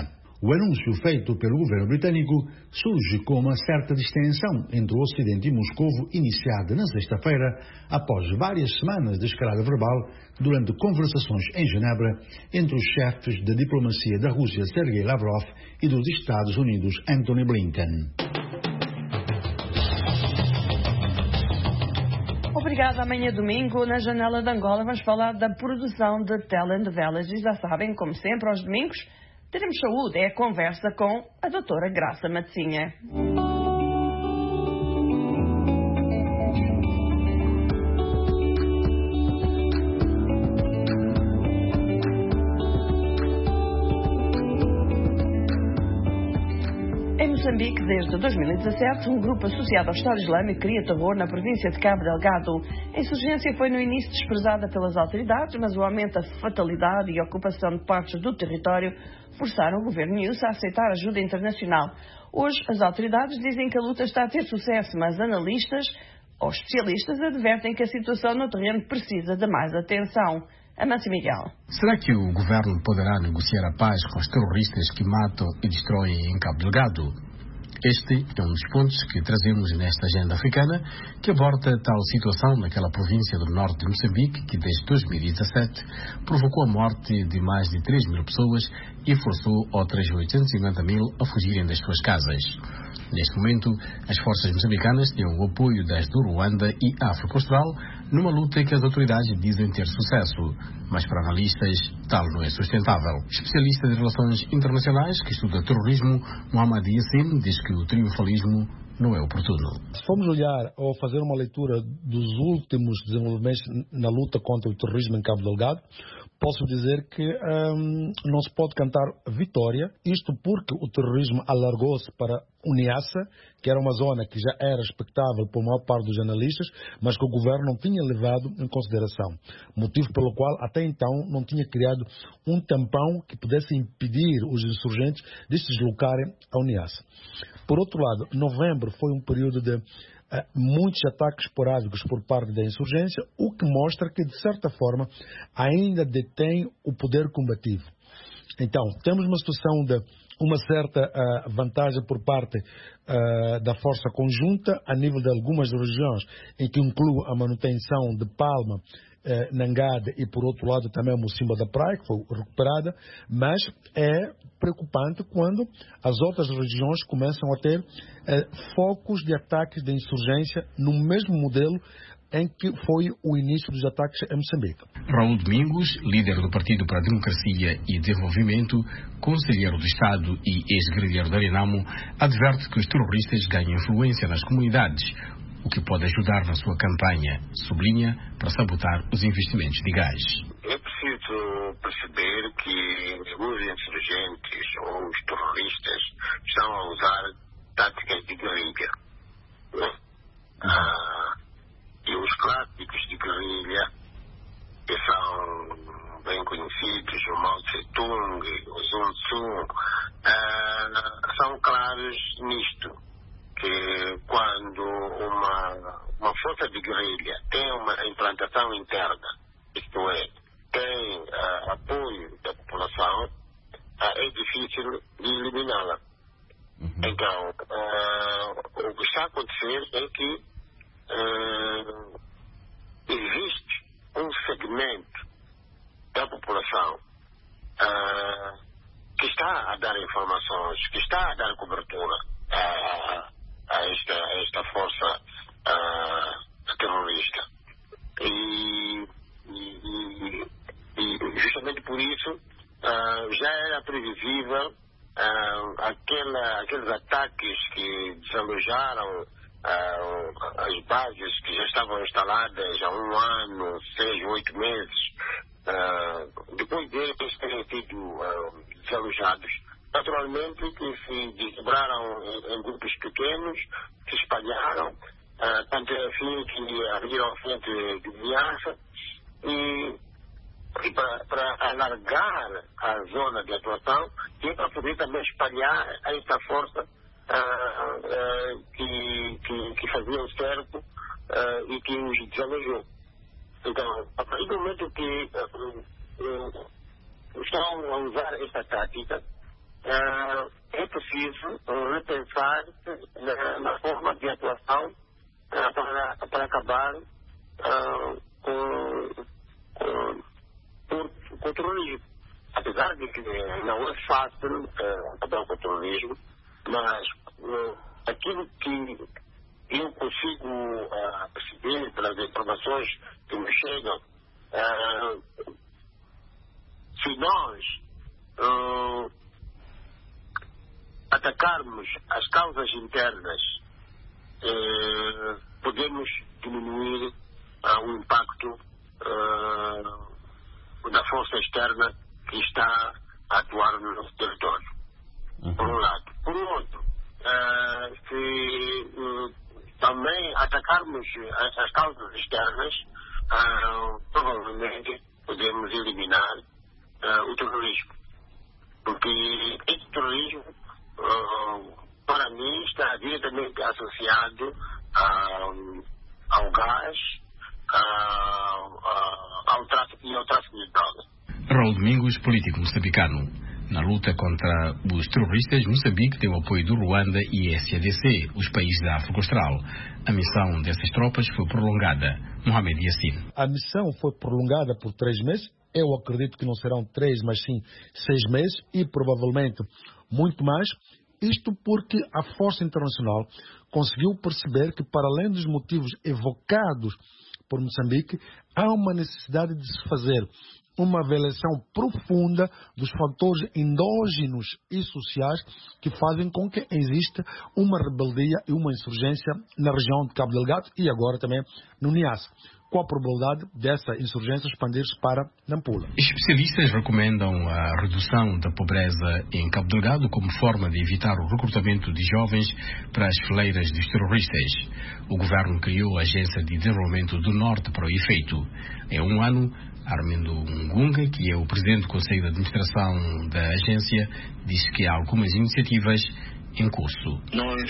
[SPEAKER 3] O anúncio feito pelo governo britânico surge com uma certa distensão entre o Ocidente e Moscovo, iniciada na sexta-feira, após várias semanas de escalada verbal durante conversações em Genebra entre os chefes da diplomacia da Rússia, Sergei Lavrov, e dos Estados Unidos, Antony Blinken.
[SPEAKER 2] Obrigada. Amanhã domingo, na Janela de Angola, vamos falar da produção de telenovelas. E já sabem, como sempre, aos domingos, teremos saúde. É a conversa com a doutora Graça Matezinha. Em Moçambique, desde dois mil e dezassete, um grupo associado ao Estado Islâmico cria terror na província de Cabo Delgado. A insurgência foi no início desprezada pelas autoridades, mas o aumento da fatalidade e a ocupação de partes do território forçaram o governo Niussa a aceitar ajuda internacional. Hoje, as autoridades dizem que a luta está a ter sucesso, mas analistas ou especialistas advertem que a situação no terreno precisa de mais atenção. Amancio Miguel.
[SPEAKER 10] Será que o governo poderá negociar a paz com os terroristas que matam e destroem em Cabo Delgado? Este é um dos pontos que trazemos nesta agenda africana, que aborda tal situação naquela província do norte de Moçambique, que desde dois mil e dezassete provocou a morte de mais de três mil pessoas e forçou outras oitocentos e cinquenta mil a fugirem das suas casas. Neste momento, as forças moçambicanas têm o apoio das do Ruanda e África Austral numa luta que as autoridades dizem ter sucesso, mas para analistas tal não é sustentável. Especialista de relações internacionais que estuda terrorismo, Mohamed Yassin, diz que o triunfalismo não é oportuno.
[SPEAKER 11] Se formos olhar ou fazer uma leitura dos últimos desenvolvimentos na luta contra o terrorismo em Cabo Delgado, posso dizer que hum, não se pode cantar vitória, isto porque o terrorismo alargou-se para o Niassa, que era uma zona que já era expectável por maior parte dos analistas, mas que o governo não tinha levado em consideração. Motivo pelo qual, até então, não tinha criado um tampão que pudesse impedir os insurgentes de se deslocarem ao Niassa. Por outro lado, novembro foi um período de Uh, muitos ataques esporádicos por parte da insurgência, o que mostra que, de certa forma, ainda detém o poder combativo. Então, temos uma situação de uma certa uh, vantagem por parte uh, da força conjunta a nível de algumas regiões, em que inclui a manutenção de Palma, uh, Nangada e, por outro lado, também a Mocimba da Praia, que foi recuperada, mas é preocupante quando as outras regiões começam a ter uh, focos de ataques de insurgência no mesmo modelo em que foi o início dos ataques em Moçambique.
[SPEAKER 10] Raul Domingos, líder do Partido para a Democracia e Desenvolvimento, conselheiro do Estado e ex-guerrilheiro da Renamo, adverte que os terroristas ganham influência nas comunidades, o que pode ajudar na sua campanha, sublinha, para sabotar os investimentos de gás.
[SPEAKER 12] É preciso perceber que os insurgentes ou os terroristas estão a usar táticas de guerrilha. Né? Ah, e os clássicos de guerrilha, que são bem conhecidos, o Mao Tse-tung, o Sun Tzu, ah, são claros nisto, que quando uma, uma força de guerrilha tem uma implantação interna, isto é, tem uh, apoio da população, uh, é difícil de eliminá-la. Uhum. Então, uh, o que está a acontecer é que uh, existe um segmento da população uh, que está a dar informações, que está a dar cobertura a, a, esta, a esta força uh, terrorista. E, e, e justamente por isso uh, já era previsível uh, aquela, aqueles ataques que desalojaram uh, as bases que já estavam instaladas há um ano, seis, oito meses, uh, depois deles terem sido uh, desalojados. Naturalmente que se desdobraram em, em grupos pequenos, se espalharam, uh, tanto é assim que abriram a frente de Niassa e, e para alargar a zona de atuação e para poder também espalhar essa força uh, uh, que, que, que fazia o cerco uh, e que os desalojou. Então, a partir do momento que uh, uh, estão a usar esta tática, uh, é preciso uh, repensar na, na forma de atuação uh, para, para acabar uh, com, com, com, com o terrorismo. Apesar de que não é fácil uh, acabar com o terrorismo, mas uh, aquilo que eu consigo uh, perceber pelas informações que me chegam, uh, se nós uh, atacarmos as causas internas, uh, podemos diminuir uh, o impacto uh, da força externa que está a atuar no nosso território. Uhum. Por um lado. Por outro, uh, se uh, também atacarmos as, as causas externas, uh, provavelmente podemos eliminar uh, o terrorismo. Porque esse terrorismo, uh, para mim, está diretamente associado uh, ao gás, uh, uh, ao tráfico e ao tráfico de drogas.
[SPEAKER 10] Raul Domingos, político moçambicano. Na luta contra os terroristas, Moçambique tem o apoio do Ruanda e S A D C, os países da África Austral. A missão dessas tropas foi prolongada. Mohamed Yassin.
[SPEAKER 11] A missão foi prolongada por três meses. Eu acredito que não serão três, mas sim seis meses e provavelmente muito mais. Isto porque a Força Internacional conseguiu perceber que, para além dos motivos evocados por Moçambique, há uma necessidade de se fazer uma avaliação profunda dos fatores endógenos e sociais que fazem com que exista uma rebeldia e uma insurgência na região de Cabo Delgado e agora também no Niassa. Qual a probabilidade dessa insurgência expandir-se para Nampula?
[SPEAKER 10] Especialistas recomendam a redução da pobreza em Cabo Delgado como forma de evitar o recrutamento de jovens para as fileiras dos terroristas. O governo criou a Agência de Desenvolvimento do Norte para o efeito. Em um ano, Armindo Ngunga, que é o presidente do Conselho de Administração da agência, disse que há algumas iniciativas em curso.
[SPEAKER 13] Nós,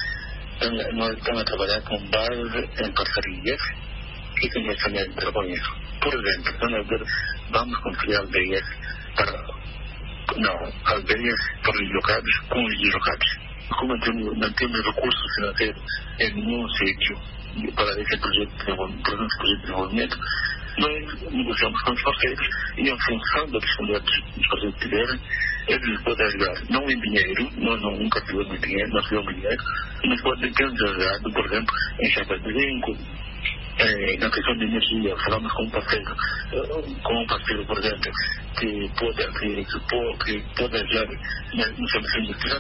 [SPEAKER 13] nós estamos a trabalhar com base em parcerias e conhecimento de trabalho. Por exemplo, vamos construir aldeias para, não, aldeias para os deslocados com os deslocados. Como não temos recursos financeiros em nenhum sítio para esse projeto de desenvolvimento, nós negociamos com os parceiros e, em função da disponibilidade dos parceiros que tiverem, eles podem ajudar, não em dinheiro, nós não, nunca tivemos dinheiro, nós tivemos dinheiro, mas podem ter ajudado, por exemplo, em chapas de zinco, eh, na questão de energia. Falamos com um parceiro, com um parceiro, por exemplo, que pode, que, que pode, que pode ajudar no serviço industrial.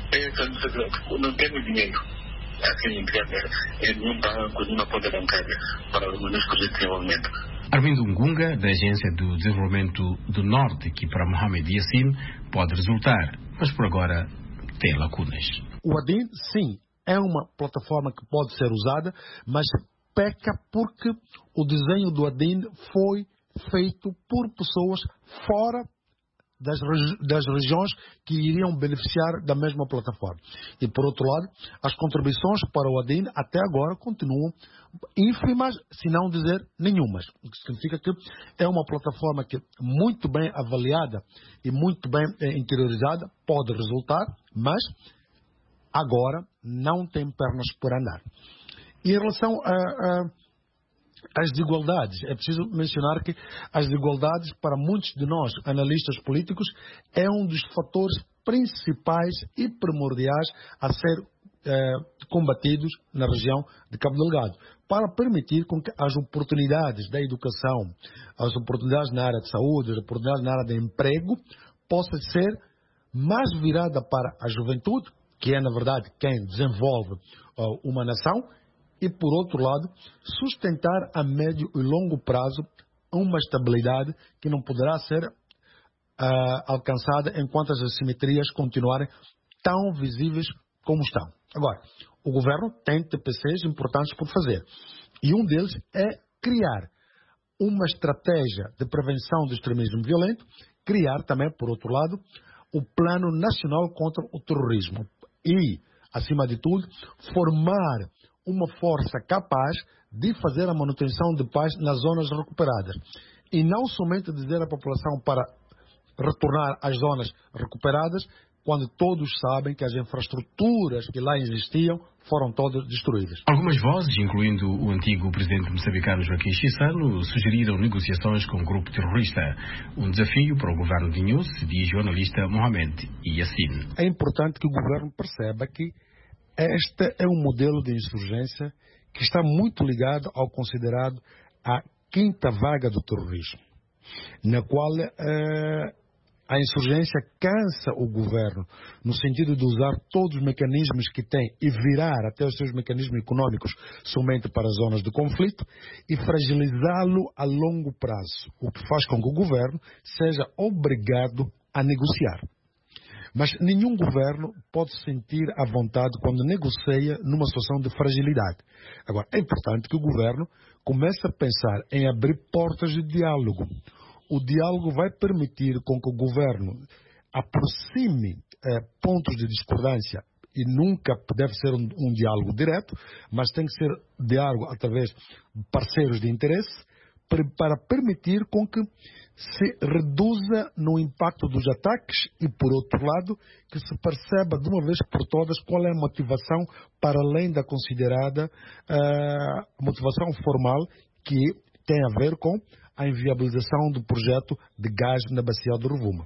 [SPEAKER 13] É, não temos dinheiro assim, em nenhum banco, nenhuma conta bancária para os projetos de desenvolvimento.
[SPEAKER 10] Armindo Ngunga, da Agência do Desenvolvimento do Norte, que para Mohamed Yassin pode resultar, mas por agora tem lacunas.
[SPEAKER 11] O ADIN, sim, é uma plataforma que pode ser usada, mas peca porque o desenho do ADIN foi feito por pessoas fora Das, regi das regiões que iriam beneficiar da mesma plataforma. E, por outro lado, as contribuições para o ADIN até agora continuam ínfimas, se não dizer nenhumas. O que significa que é uma plataforma que, muito bem avaliada e muito bem eh, interiorizada, pode resultar, mas agora não tem pernas por andar. E em relação a... a As desigualdades, é preciso mencionar que as desigualdades, para muitos de nós, analistas políticos, é um dos fatores principais e primordiais a ser eh, combatidos na região de Cabo Delgado, para permitir com que as oportunidades da educação, as oportunidades na área de saúde, as oportunidades na área de emprego, possam ser mais virada para a juventude, que é, na verdade, quem desenvolve uh, uma nação, e, por outro lado, sustentar a médio e longo prazo uma estabilidade que não poderá ser uh, alcançada enquanto as assimetrias continuarem tão visíveis como estão. Agora, o governo tem T P Cs importantes por fazer. E um deles é criar uma estratégia de prevenção do extremismo violento, criar também, por outro lado, o Plano Nacional contra o Terrorismo. E, acima de tudo, formar uma força capaz de fazer a manutenção de paz nas zonas recuperadas. E não somente dizer à população para retornar às zonas recuperadas, quando todos sabem que as infraestruturas que lá existiam foram todas destruídas.
[SPEAKER 10] Algumas vozes, incluindo o antigo presidente moçambicano Joaquim Chissano, sugeriram negociações com o grupo terrorista. Um desafio para o governo de Nhus, diz o jornalista Mohamed Yassin.
[SPEAKER 11] É importante que o governo perceba que este é um modelo de insurgência que está muito ligado ao considerado a quinta vaga do terrorismo, na qual eh, a insurgência cansa o governo no sentido de usar todos os mecanismos que tem e virar até os seus mecanismos econômicos somente para zonas de conflito e fragilizá-lo a longo prazo, o que faz com que o governo seja obrigado a negociar. Mas nenhum governo pode se sentir à vontade quando negocia numa situação de fragilidade. Agora, é importante que o governo comece a pensar em abrir portas de diálogo. O diálogo vai permitir com que o governo aproxime eh, pontos de discordância e nunca deve ser um, um diálogo direto, mas tem que ser diálogo através de parceiros de interesse para permitir com que se reduza no impacto dos ataques e, por outro lado, que se perceba de uma vez por todas qual é a motivação para além da considerada uh, motivação formal que tem a ver com a inviabilização do projeto de gás na bacia do Rovuma.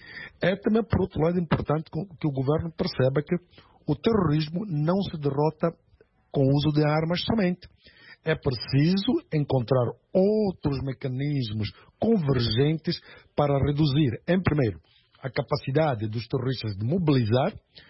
[SPEAKER 11] É também, por outro lado, importante que o governo perceba que o terrorismo não se derrota com o uso de armas somente. É preciso encontrar outros mecanismos convergentes para reduzir, em primeiro, a capacidade dos terroristas de mobilizar,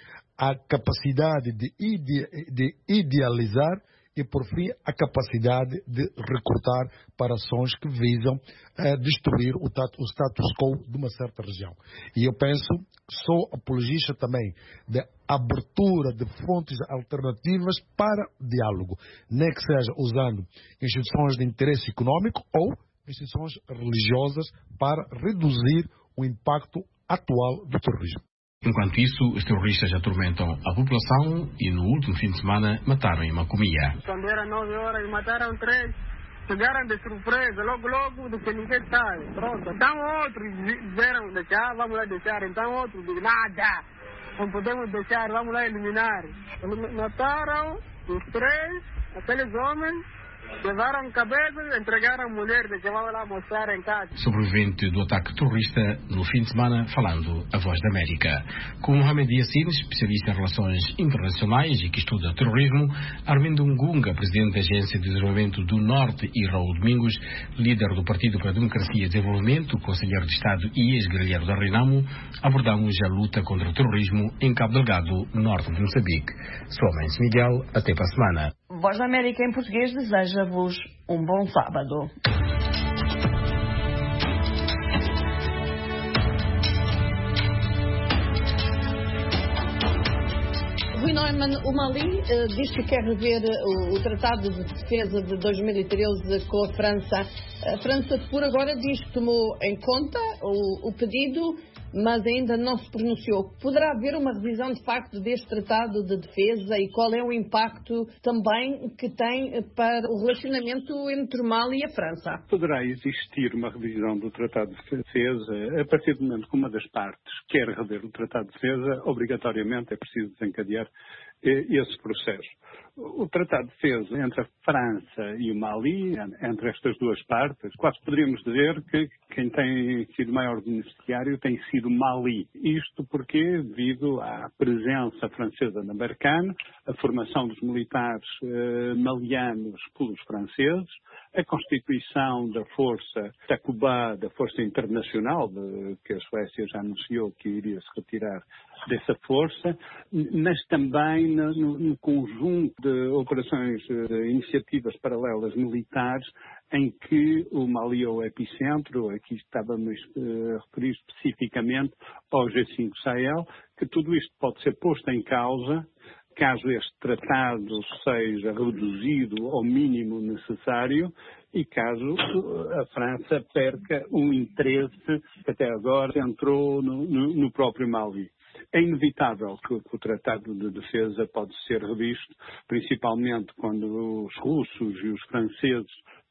[SPEAKER 11] a capacidade de, ide- de idealizar e, por fim, a capacidade de recrutar para ações que visam eh, destruir o, tat- o status quo de uma certa região. E eu penso, sou apologista também de abertura de fontes alternativas para diálogo, nem que seja usando instituições de interesse econômico ou instituições religiosas para reduzir o impacto atual do terrorismo.
[SPEAKER 10] Enquanto isso, os terroristas atormentam a população e no último fim de semana mataram em Macomia.
[SPEAKER 14] Quando era nove horas, mataram três. Chegaram de surpresa, logo, logo, do que ninguém sabe. Pronto. Então outros vieram deixar, vamos lá deixar. Então outros dizem, nada, não podemos deixar, vamos lá eliminar. Eles mataram os três, aqueles homens, levaram cabeças, entregaram a mulher, deixavam lá mostrar em casa.
[SPEAKER 10] Sobrevivente do ataque terrorista no fim de semana, falando a Voz da América. Com Mohamed Yassin, especialista em relações internacionais e que estuda terrorismo, Armindo Ngunga, presidente da Agência de Desenvolvimento do Norte, e Raul Domingos, líder do Partido para a Democracia e Desenvolvimento, conselheiro de Estado e ex-guerrilheiro da Renamo, abordamos a luta contra o terrorismo em Cabo Delgado, norte de Moçambique. Sou a Mendes Miguel, até para a semana.
[SPEAKER 2] Voz da América em português deseja-vos um bom sábado. Rui Neumann, o Mali uh, diz que quer rever uh, o Tratado de Defesa de dois mil e treze com a França. A França, por agora, diz que tomou em conta o, o pedido, mas ainda não se pronunciou. Poderá haver uma revisão, de facto, deste Tratado de Defesa e qual é o impacto também que tem para o relacionamento entre o Mali e a França?
[SPEAKER 15] Poderá existir uma revisão do Tratado de Defesa a partir do momento que uma das partes quer rever o Tratado de Defesa, obrigatoriamente é preciso desencadear esse processo. O Tratado de Defesa entre a França e o Mali, entre estas duas partes, quase poderíamos dizer que quem tem sido maior beneficiário tem sido o Mali. Isto porque, devido à presença francesa na Barkhane, a formação dos militares eh, malianos pelos franceses, a constituição da força Takuba, da força internacional, de, que a Suécia já anunciou que iria se retirar dessa força, mas também no, no conjunto de operações, de iniciativas paralelas militares em que o Mali é o epicentro, aqui estávamos uh, a referir especificamente ao G cinco Sahel, que tudo isto pode ser posto em causa caso este tratado seja reduzido ao mínimo necessário e caso a França perca um interesse que até agora entrou no, no, no próprio Mali. É inevitável que o Tratado de Defesa pode ser revisto, principalmente quando os russos e os franceses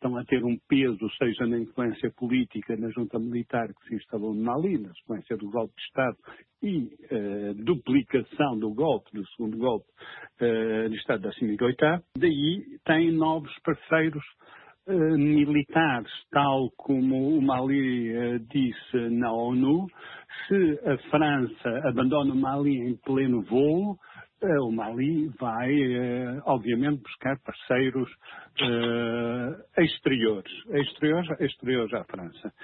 [SPEAKER 15] estão a ter um peso, seja na influência política na junta militar que se instalou no Mali, na sequência do golpe de Estado e uh, duplicação do golpe, do segundo golpe uh, do Estado de Assimi Goïta. Daí tem novos parceiros uh, militares, tal como o Mali uh, disse na ONU. Se a França abandona o Mali em pleno voo, o Mali vai, obviamente, buscar parceiros uh, exteriores, exteriores, exteriores à França.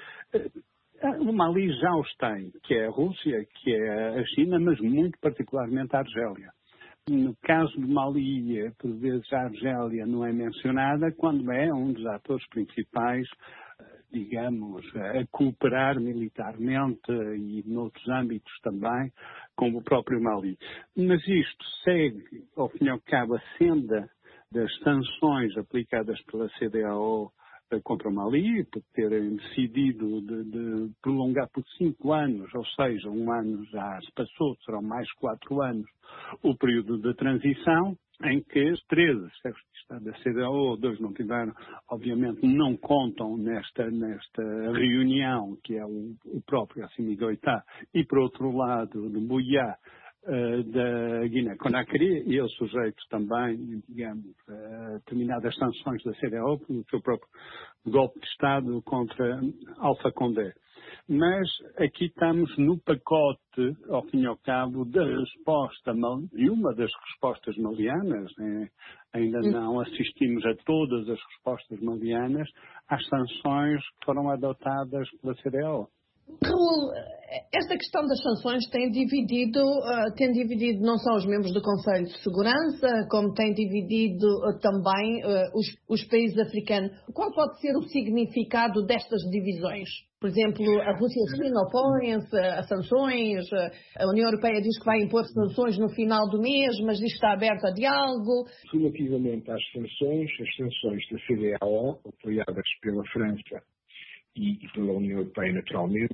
[SPEAKER 15] O Mali já os tem, que é a Rússia, que é a China, mas muito particularmente a Argélia. No caso do Mali, por vezes a Argélia não é mencionada, quando é um dos atores principais, digamos, a cooperar militarmente e noutros âmbitos também, como o próprio Mali. Mas isto segue, ao fim e ao cabo, a senda das sanções aplicadas pela C D A O contra o Mali, por terem decidido de, de prolongar por cinco anos, ou seja, um ano já se passou, serão mais quatro anos, o período de transição, em que os treze chefes de Estado da C D A O, dois não tiveram, obviamente não contam nesta, nesta reunião, que é o, o próprio Assimi Goïta, e por outro lado, de Buia, uh, da Guiné-Conakry, e ele sujeito também, digamos, a determinadas sanções da C D A O, pelo seu próprio golpe de Estado contra Alpha Condé. Mas aqui estamos no pacote, ao fim e ao cabo, da resposta, e uma das respostas malianas, né? Ainda não assistimos a todas as respostas malianas às sanções que foram adotadas pela C D A O.
[SPEAKER 2] Raul, esta questão das sanções tem dividido, uh, tem dividido não só os membros do Conselho de Segurança, como tem dividido uh, também uh, os, os países africanos. Qual pode ser o significado destas divisões? Por exemplo, a Rússia e a China opõem-se a sanções, a União Europeia diz que vai impor sanções no final do mês, mas diz que está aberta a diálogo.
[SPEAKER 16] Relativamente às sanções, as sanções da C D A O, apoiadas pela França e pela União Europeia naturalmente,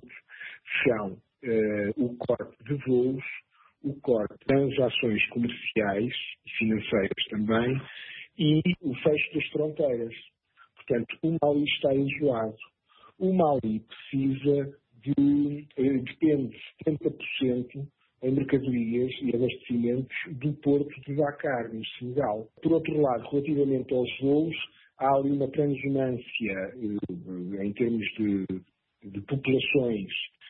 [SPEAKER 16] são uh, o corte de voos, o corte de transações comerciais e financeiras também, e o fecho das fronteiras. Portanto, o Mali está isolado. O Mali precisa de, uh, depende setenta por cento em mercadorias e abastecimentos do porto de Dakar, no Senegal. Por outro lado, relativamente aos voos, há ali uma transumância em termos de, de populações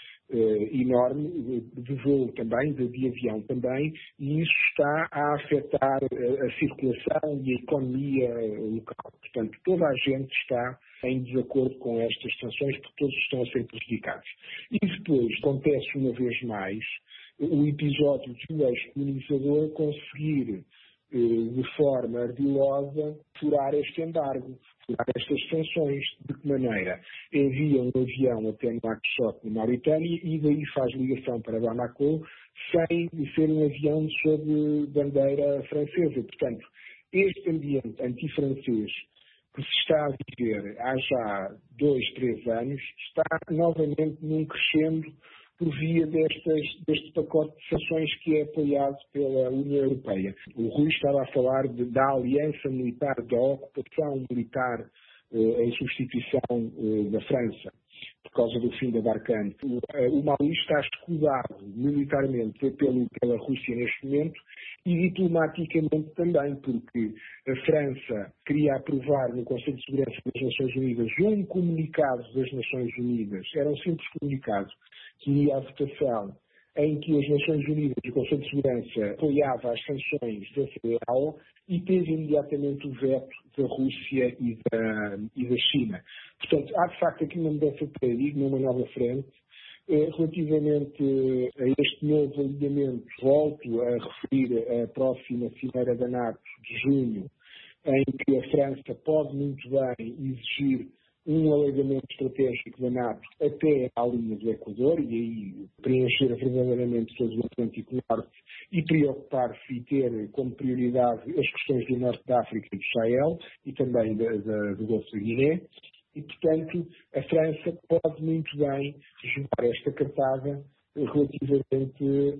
[SPEAKER 16] eh, enorme, de voo também, de, de avião também, e isso está a afetar a, a circulação e a economia local. Portanto, toda a gente está em desacordo com estas sanções, porque todos estão a ser prejudicados. E depois acontece uma vez mais o episódio de um ex-colonizador conseguir de forma ardilosa, furar este embargo, furar estas sanções. De que maneira? Envia um avião até Nouakchott, na Mauritânia, e daí faz ligação para Bamako, sem ser um avião sob bandeira francesa. Portanto, este ambiente antifrancês que se está a viver há já dois, três anos, está novamente num crescendo por via destas, deste pacote de sanções que é apoiado pela União Europeia. O Rui estava a falar de, da aliança militar, da ocupação militar eh, em substituição eh, da França, por causa do fim da Barkhane. O, eh, o Mali está escudado militarmente pelo, pela Rússia neste momento e diplomaticamente também, porque a França queria aprovar no Conselho de Segurança das Nações Unidas um comunicado das Nações Unidas, era um simples comunicado, que ia à votação, em que as Nações Unidas e o Conselho de Segurança apoiava as sanções da C D A O e teve imediatamente o veto da Rússia e da, e da China. Portanto, há de facto aqui uma mudança de paradigma, uma nova frente. Relativamente a este novo alinhamento, volto a referir a próxima Cimeira da NATO de junho, em que a França pode muito bem exigir um alargamento estratégico da NATO até à linha do Equador e aí preencher verdadeiramente todo o Atlântico Norte e preocupar-se e ter como prioridade as questões do Norte da África e do Sahel e também da, da, do Golfo da Guiné. E, portanto, a França pode muito bem jogar esta cartada relativamente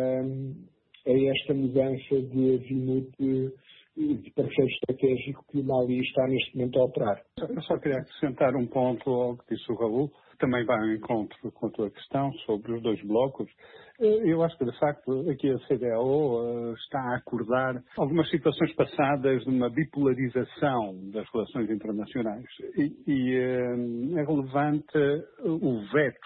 [SPEAKER 16] a, a esta mudança de azimuth de parceiro estratégico que o Mali está neste momento a operar.
[SPEAKER 15] só, eu só queria acrescentar um ponto ao que disse o Raul, que também vai ao encontro com a tua questão sobre os dois blocos. Eu acho que, de facto, aqui a C D A O está a acordar algumas situações passadas de uma bipolarização das relações internacionais. E, e é relevante o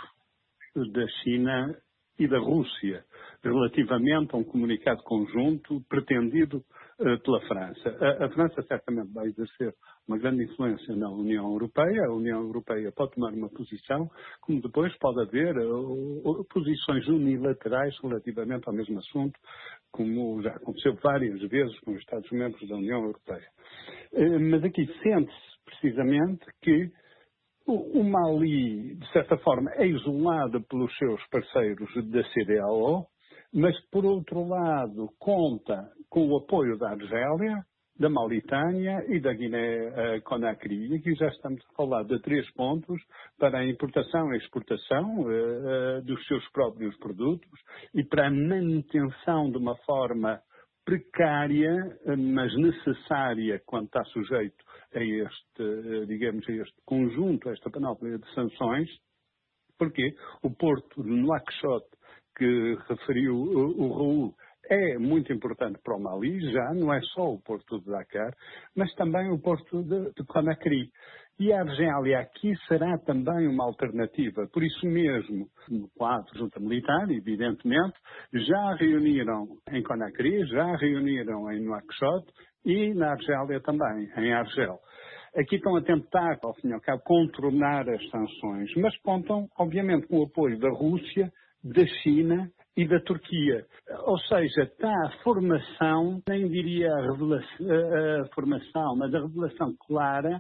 [SPEAKER 15] veto da China e da Rússia relativamente a um comunicado conjunto pretendido uh, pela França. A, a França certamente vai exercer uma grande influência na União Europeia. A União Europeia pode tomar uma posição, como depois pode haver uh, posições unilaterais relativamente ao mesmo assunto, como já aconteceu várias vezes com os Estados-membros da União Europeia. Uh, mas aqui sente-se precisamente que o Mali, de certa forma, é isolado pelos seus parceiros da C D A O, mas, por outro lado, conta com o apoio da Argélia, da Mauritânia e da Guiné-Conakry. Aqui já estamos a falar de três pontos para a importação e exportação uh, dos seus próprios produtos e para a manutenção de uma forma precária, mas necessária quando está sujeito a este, digamos, a este conjunto, a esta panóplia de sanções, porque o porto de Nouakchott, que referiu o, o Raul, é muito importante para o Mali, já não é só o porto de Dakar, mas também o porto de, de Conakry. E a Argélia aqui será também uma alternativa. Por isso mesmo, no quadro junta militar, evidentemente, já reuniram em Conakry, já reuniram em Nouakchott e na Argélia também, em Argel. Aqui estão a tentar, ao fim e ao cabo, contornar as sanções, mas contam, obviamente, com o apoio da Rússia, da China e da Turquia. Ou seja, está a formação, nem diria a, revelação, a formação, mas a revelação clara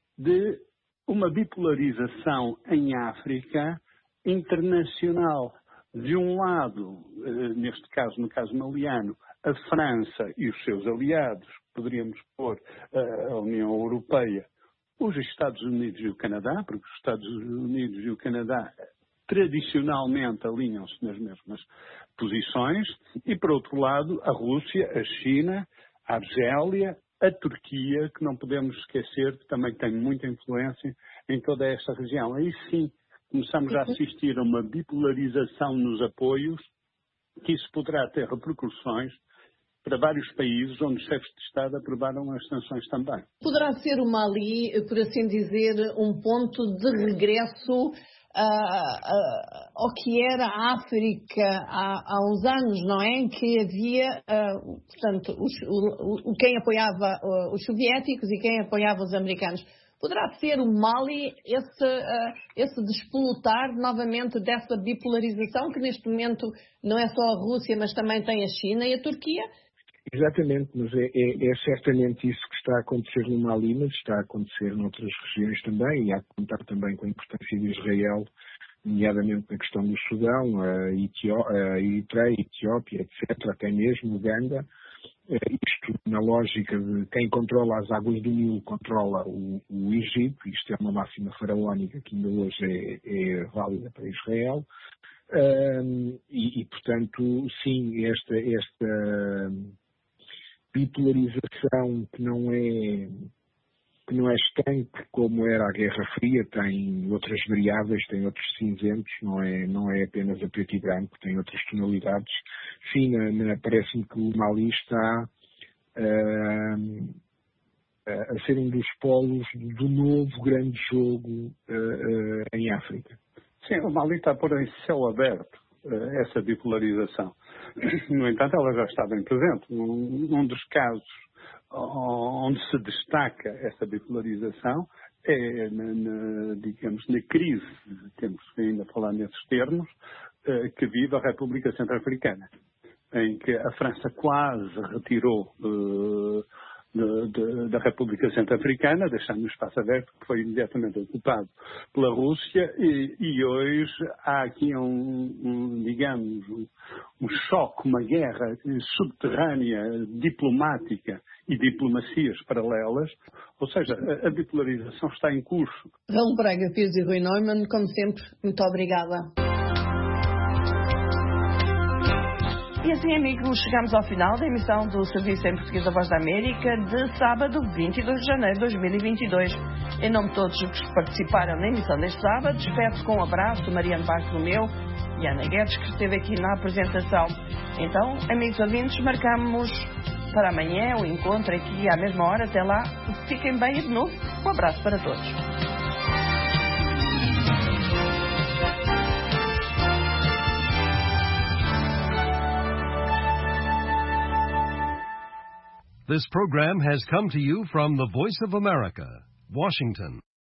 [SPEAKER 15] de uma bipolarização em África internacional. De um lado, neste caso, no caso maliano, a França e os seus aliados, poderíamos pôr a União Europeia, os Estados Unidos e o Canadá, porque os Estados Unidos e o Canadá tradicionalmente alinham-se nas mesmas posições, e, por outro lado, a Rússia, a China, a Argélia, a Turquia, que não podemos esquecer que também tem muita influência em toda esta região. Aí sim, começamos a assistir a uma bipolarização nos apoios, que isso poderá ter repercussões para vários países onde os chefes de Estado aprovaram as sanções também.
[SPEAKER 2] Poderá ser o Mali, por assim dizer, um ponto de regresso Uh, uh, ao que era a África há, há uns anos, não é? Em que havia, uh, portanto, os, o, o, quem apoiava uh, os soviéticos e quem apoiava os americanos. Poderá ser o Mali esse, uh, esse despolutar novamente dessa bipolarização que neste momento não é só a Rússia, mas também tem a China e a Turquia?
[SPEAKER 16] Exatamente, mas é, é, é certamente isso que está a acontecer no Mali, mas está a acontecer noutras regiões também, e há que contar também com a importância de Israel, nomeadamente na questão do Sudão, a, Etió a Eritreia, a Etiópia, etcétera, até mesmo Uganda. Isto na lógica de quem controla as águas do Nilo controla o, o Egito, isto é uma máxima faraónica que ainda hoje é, é válida para Israel. Um, e, e, portanto, sim, esta... esta bipolarização que não é que não é estanque como era a Guerra Fria, tem outras variáveis, tem outros cinzentos, não é, não é apenas a preto e branco, tem outras tonalidades. Sim, parece-me que o Mali está uh, a ser um dos polos do novo grande jogo uh, uh, em África.
[SPEAKER 15] Sim, o Mali está a pôr em céu aberto essa bipolarização. No entanto, ela já está bem presente. Um, um dos casos onde se destaca essa bipolarização é, na, na, digamos, na crise, temos ainda a falar nesses termos, que vive a República Centro-Africana, em que a França quase retirou uh, de, de, da República Centro-Africana, deixando o espaço aberto, que foi imediatamente ocupado pela Rússia, e, e hoje há aqui um, um digamos, um, um choque, uma guerra subterrânea, diplomática e diplomacias paralelas, ou seja, a, a bipolarização está em curso.
[SPEAKER 2] Raul Braga Pires e Rui Neumann, como sempre, muito obrigada. E assim, amigos, chegamos ao final da emissão do Serviço em Português da Voz da América de sábado, vinte e dois de janeiro de dois mil e vinte e dois. Em nome de todos os que participaram na emissão deste sábado, despeço com um abraço Mariano Bartolomeu e Ana Guedes, que esteve aqui na apresentação. Então, amigos ouvintes, marcamos para amanhã o encontro aqui à mesma hora. Até lá, fiquem bem e de novo, um abraço para todos.
[SPEAKER 17] This program has come to you from the Voice of America, Washington.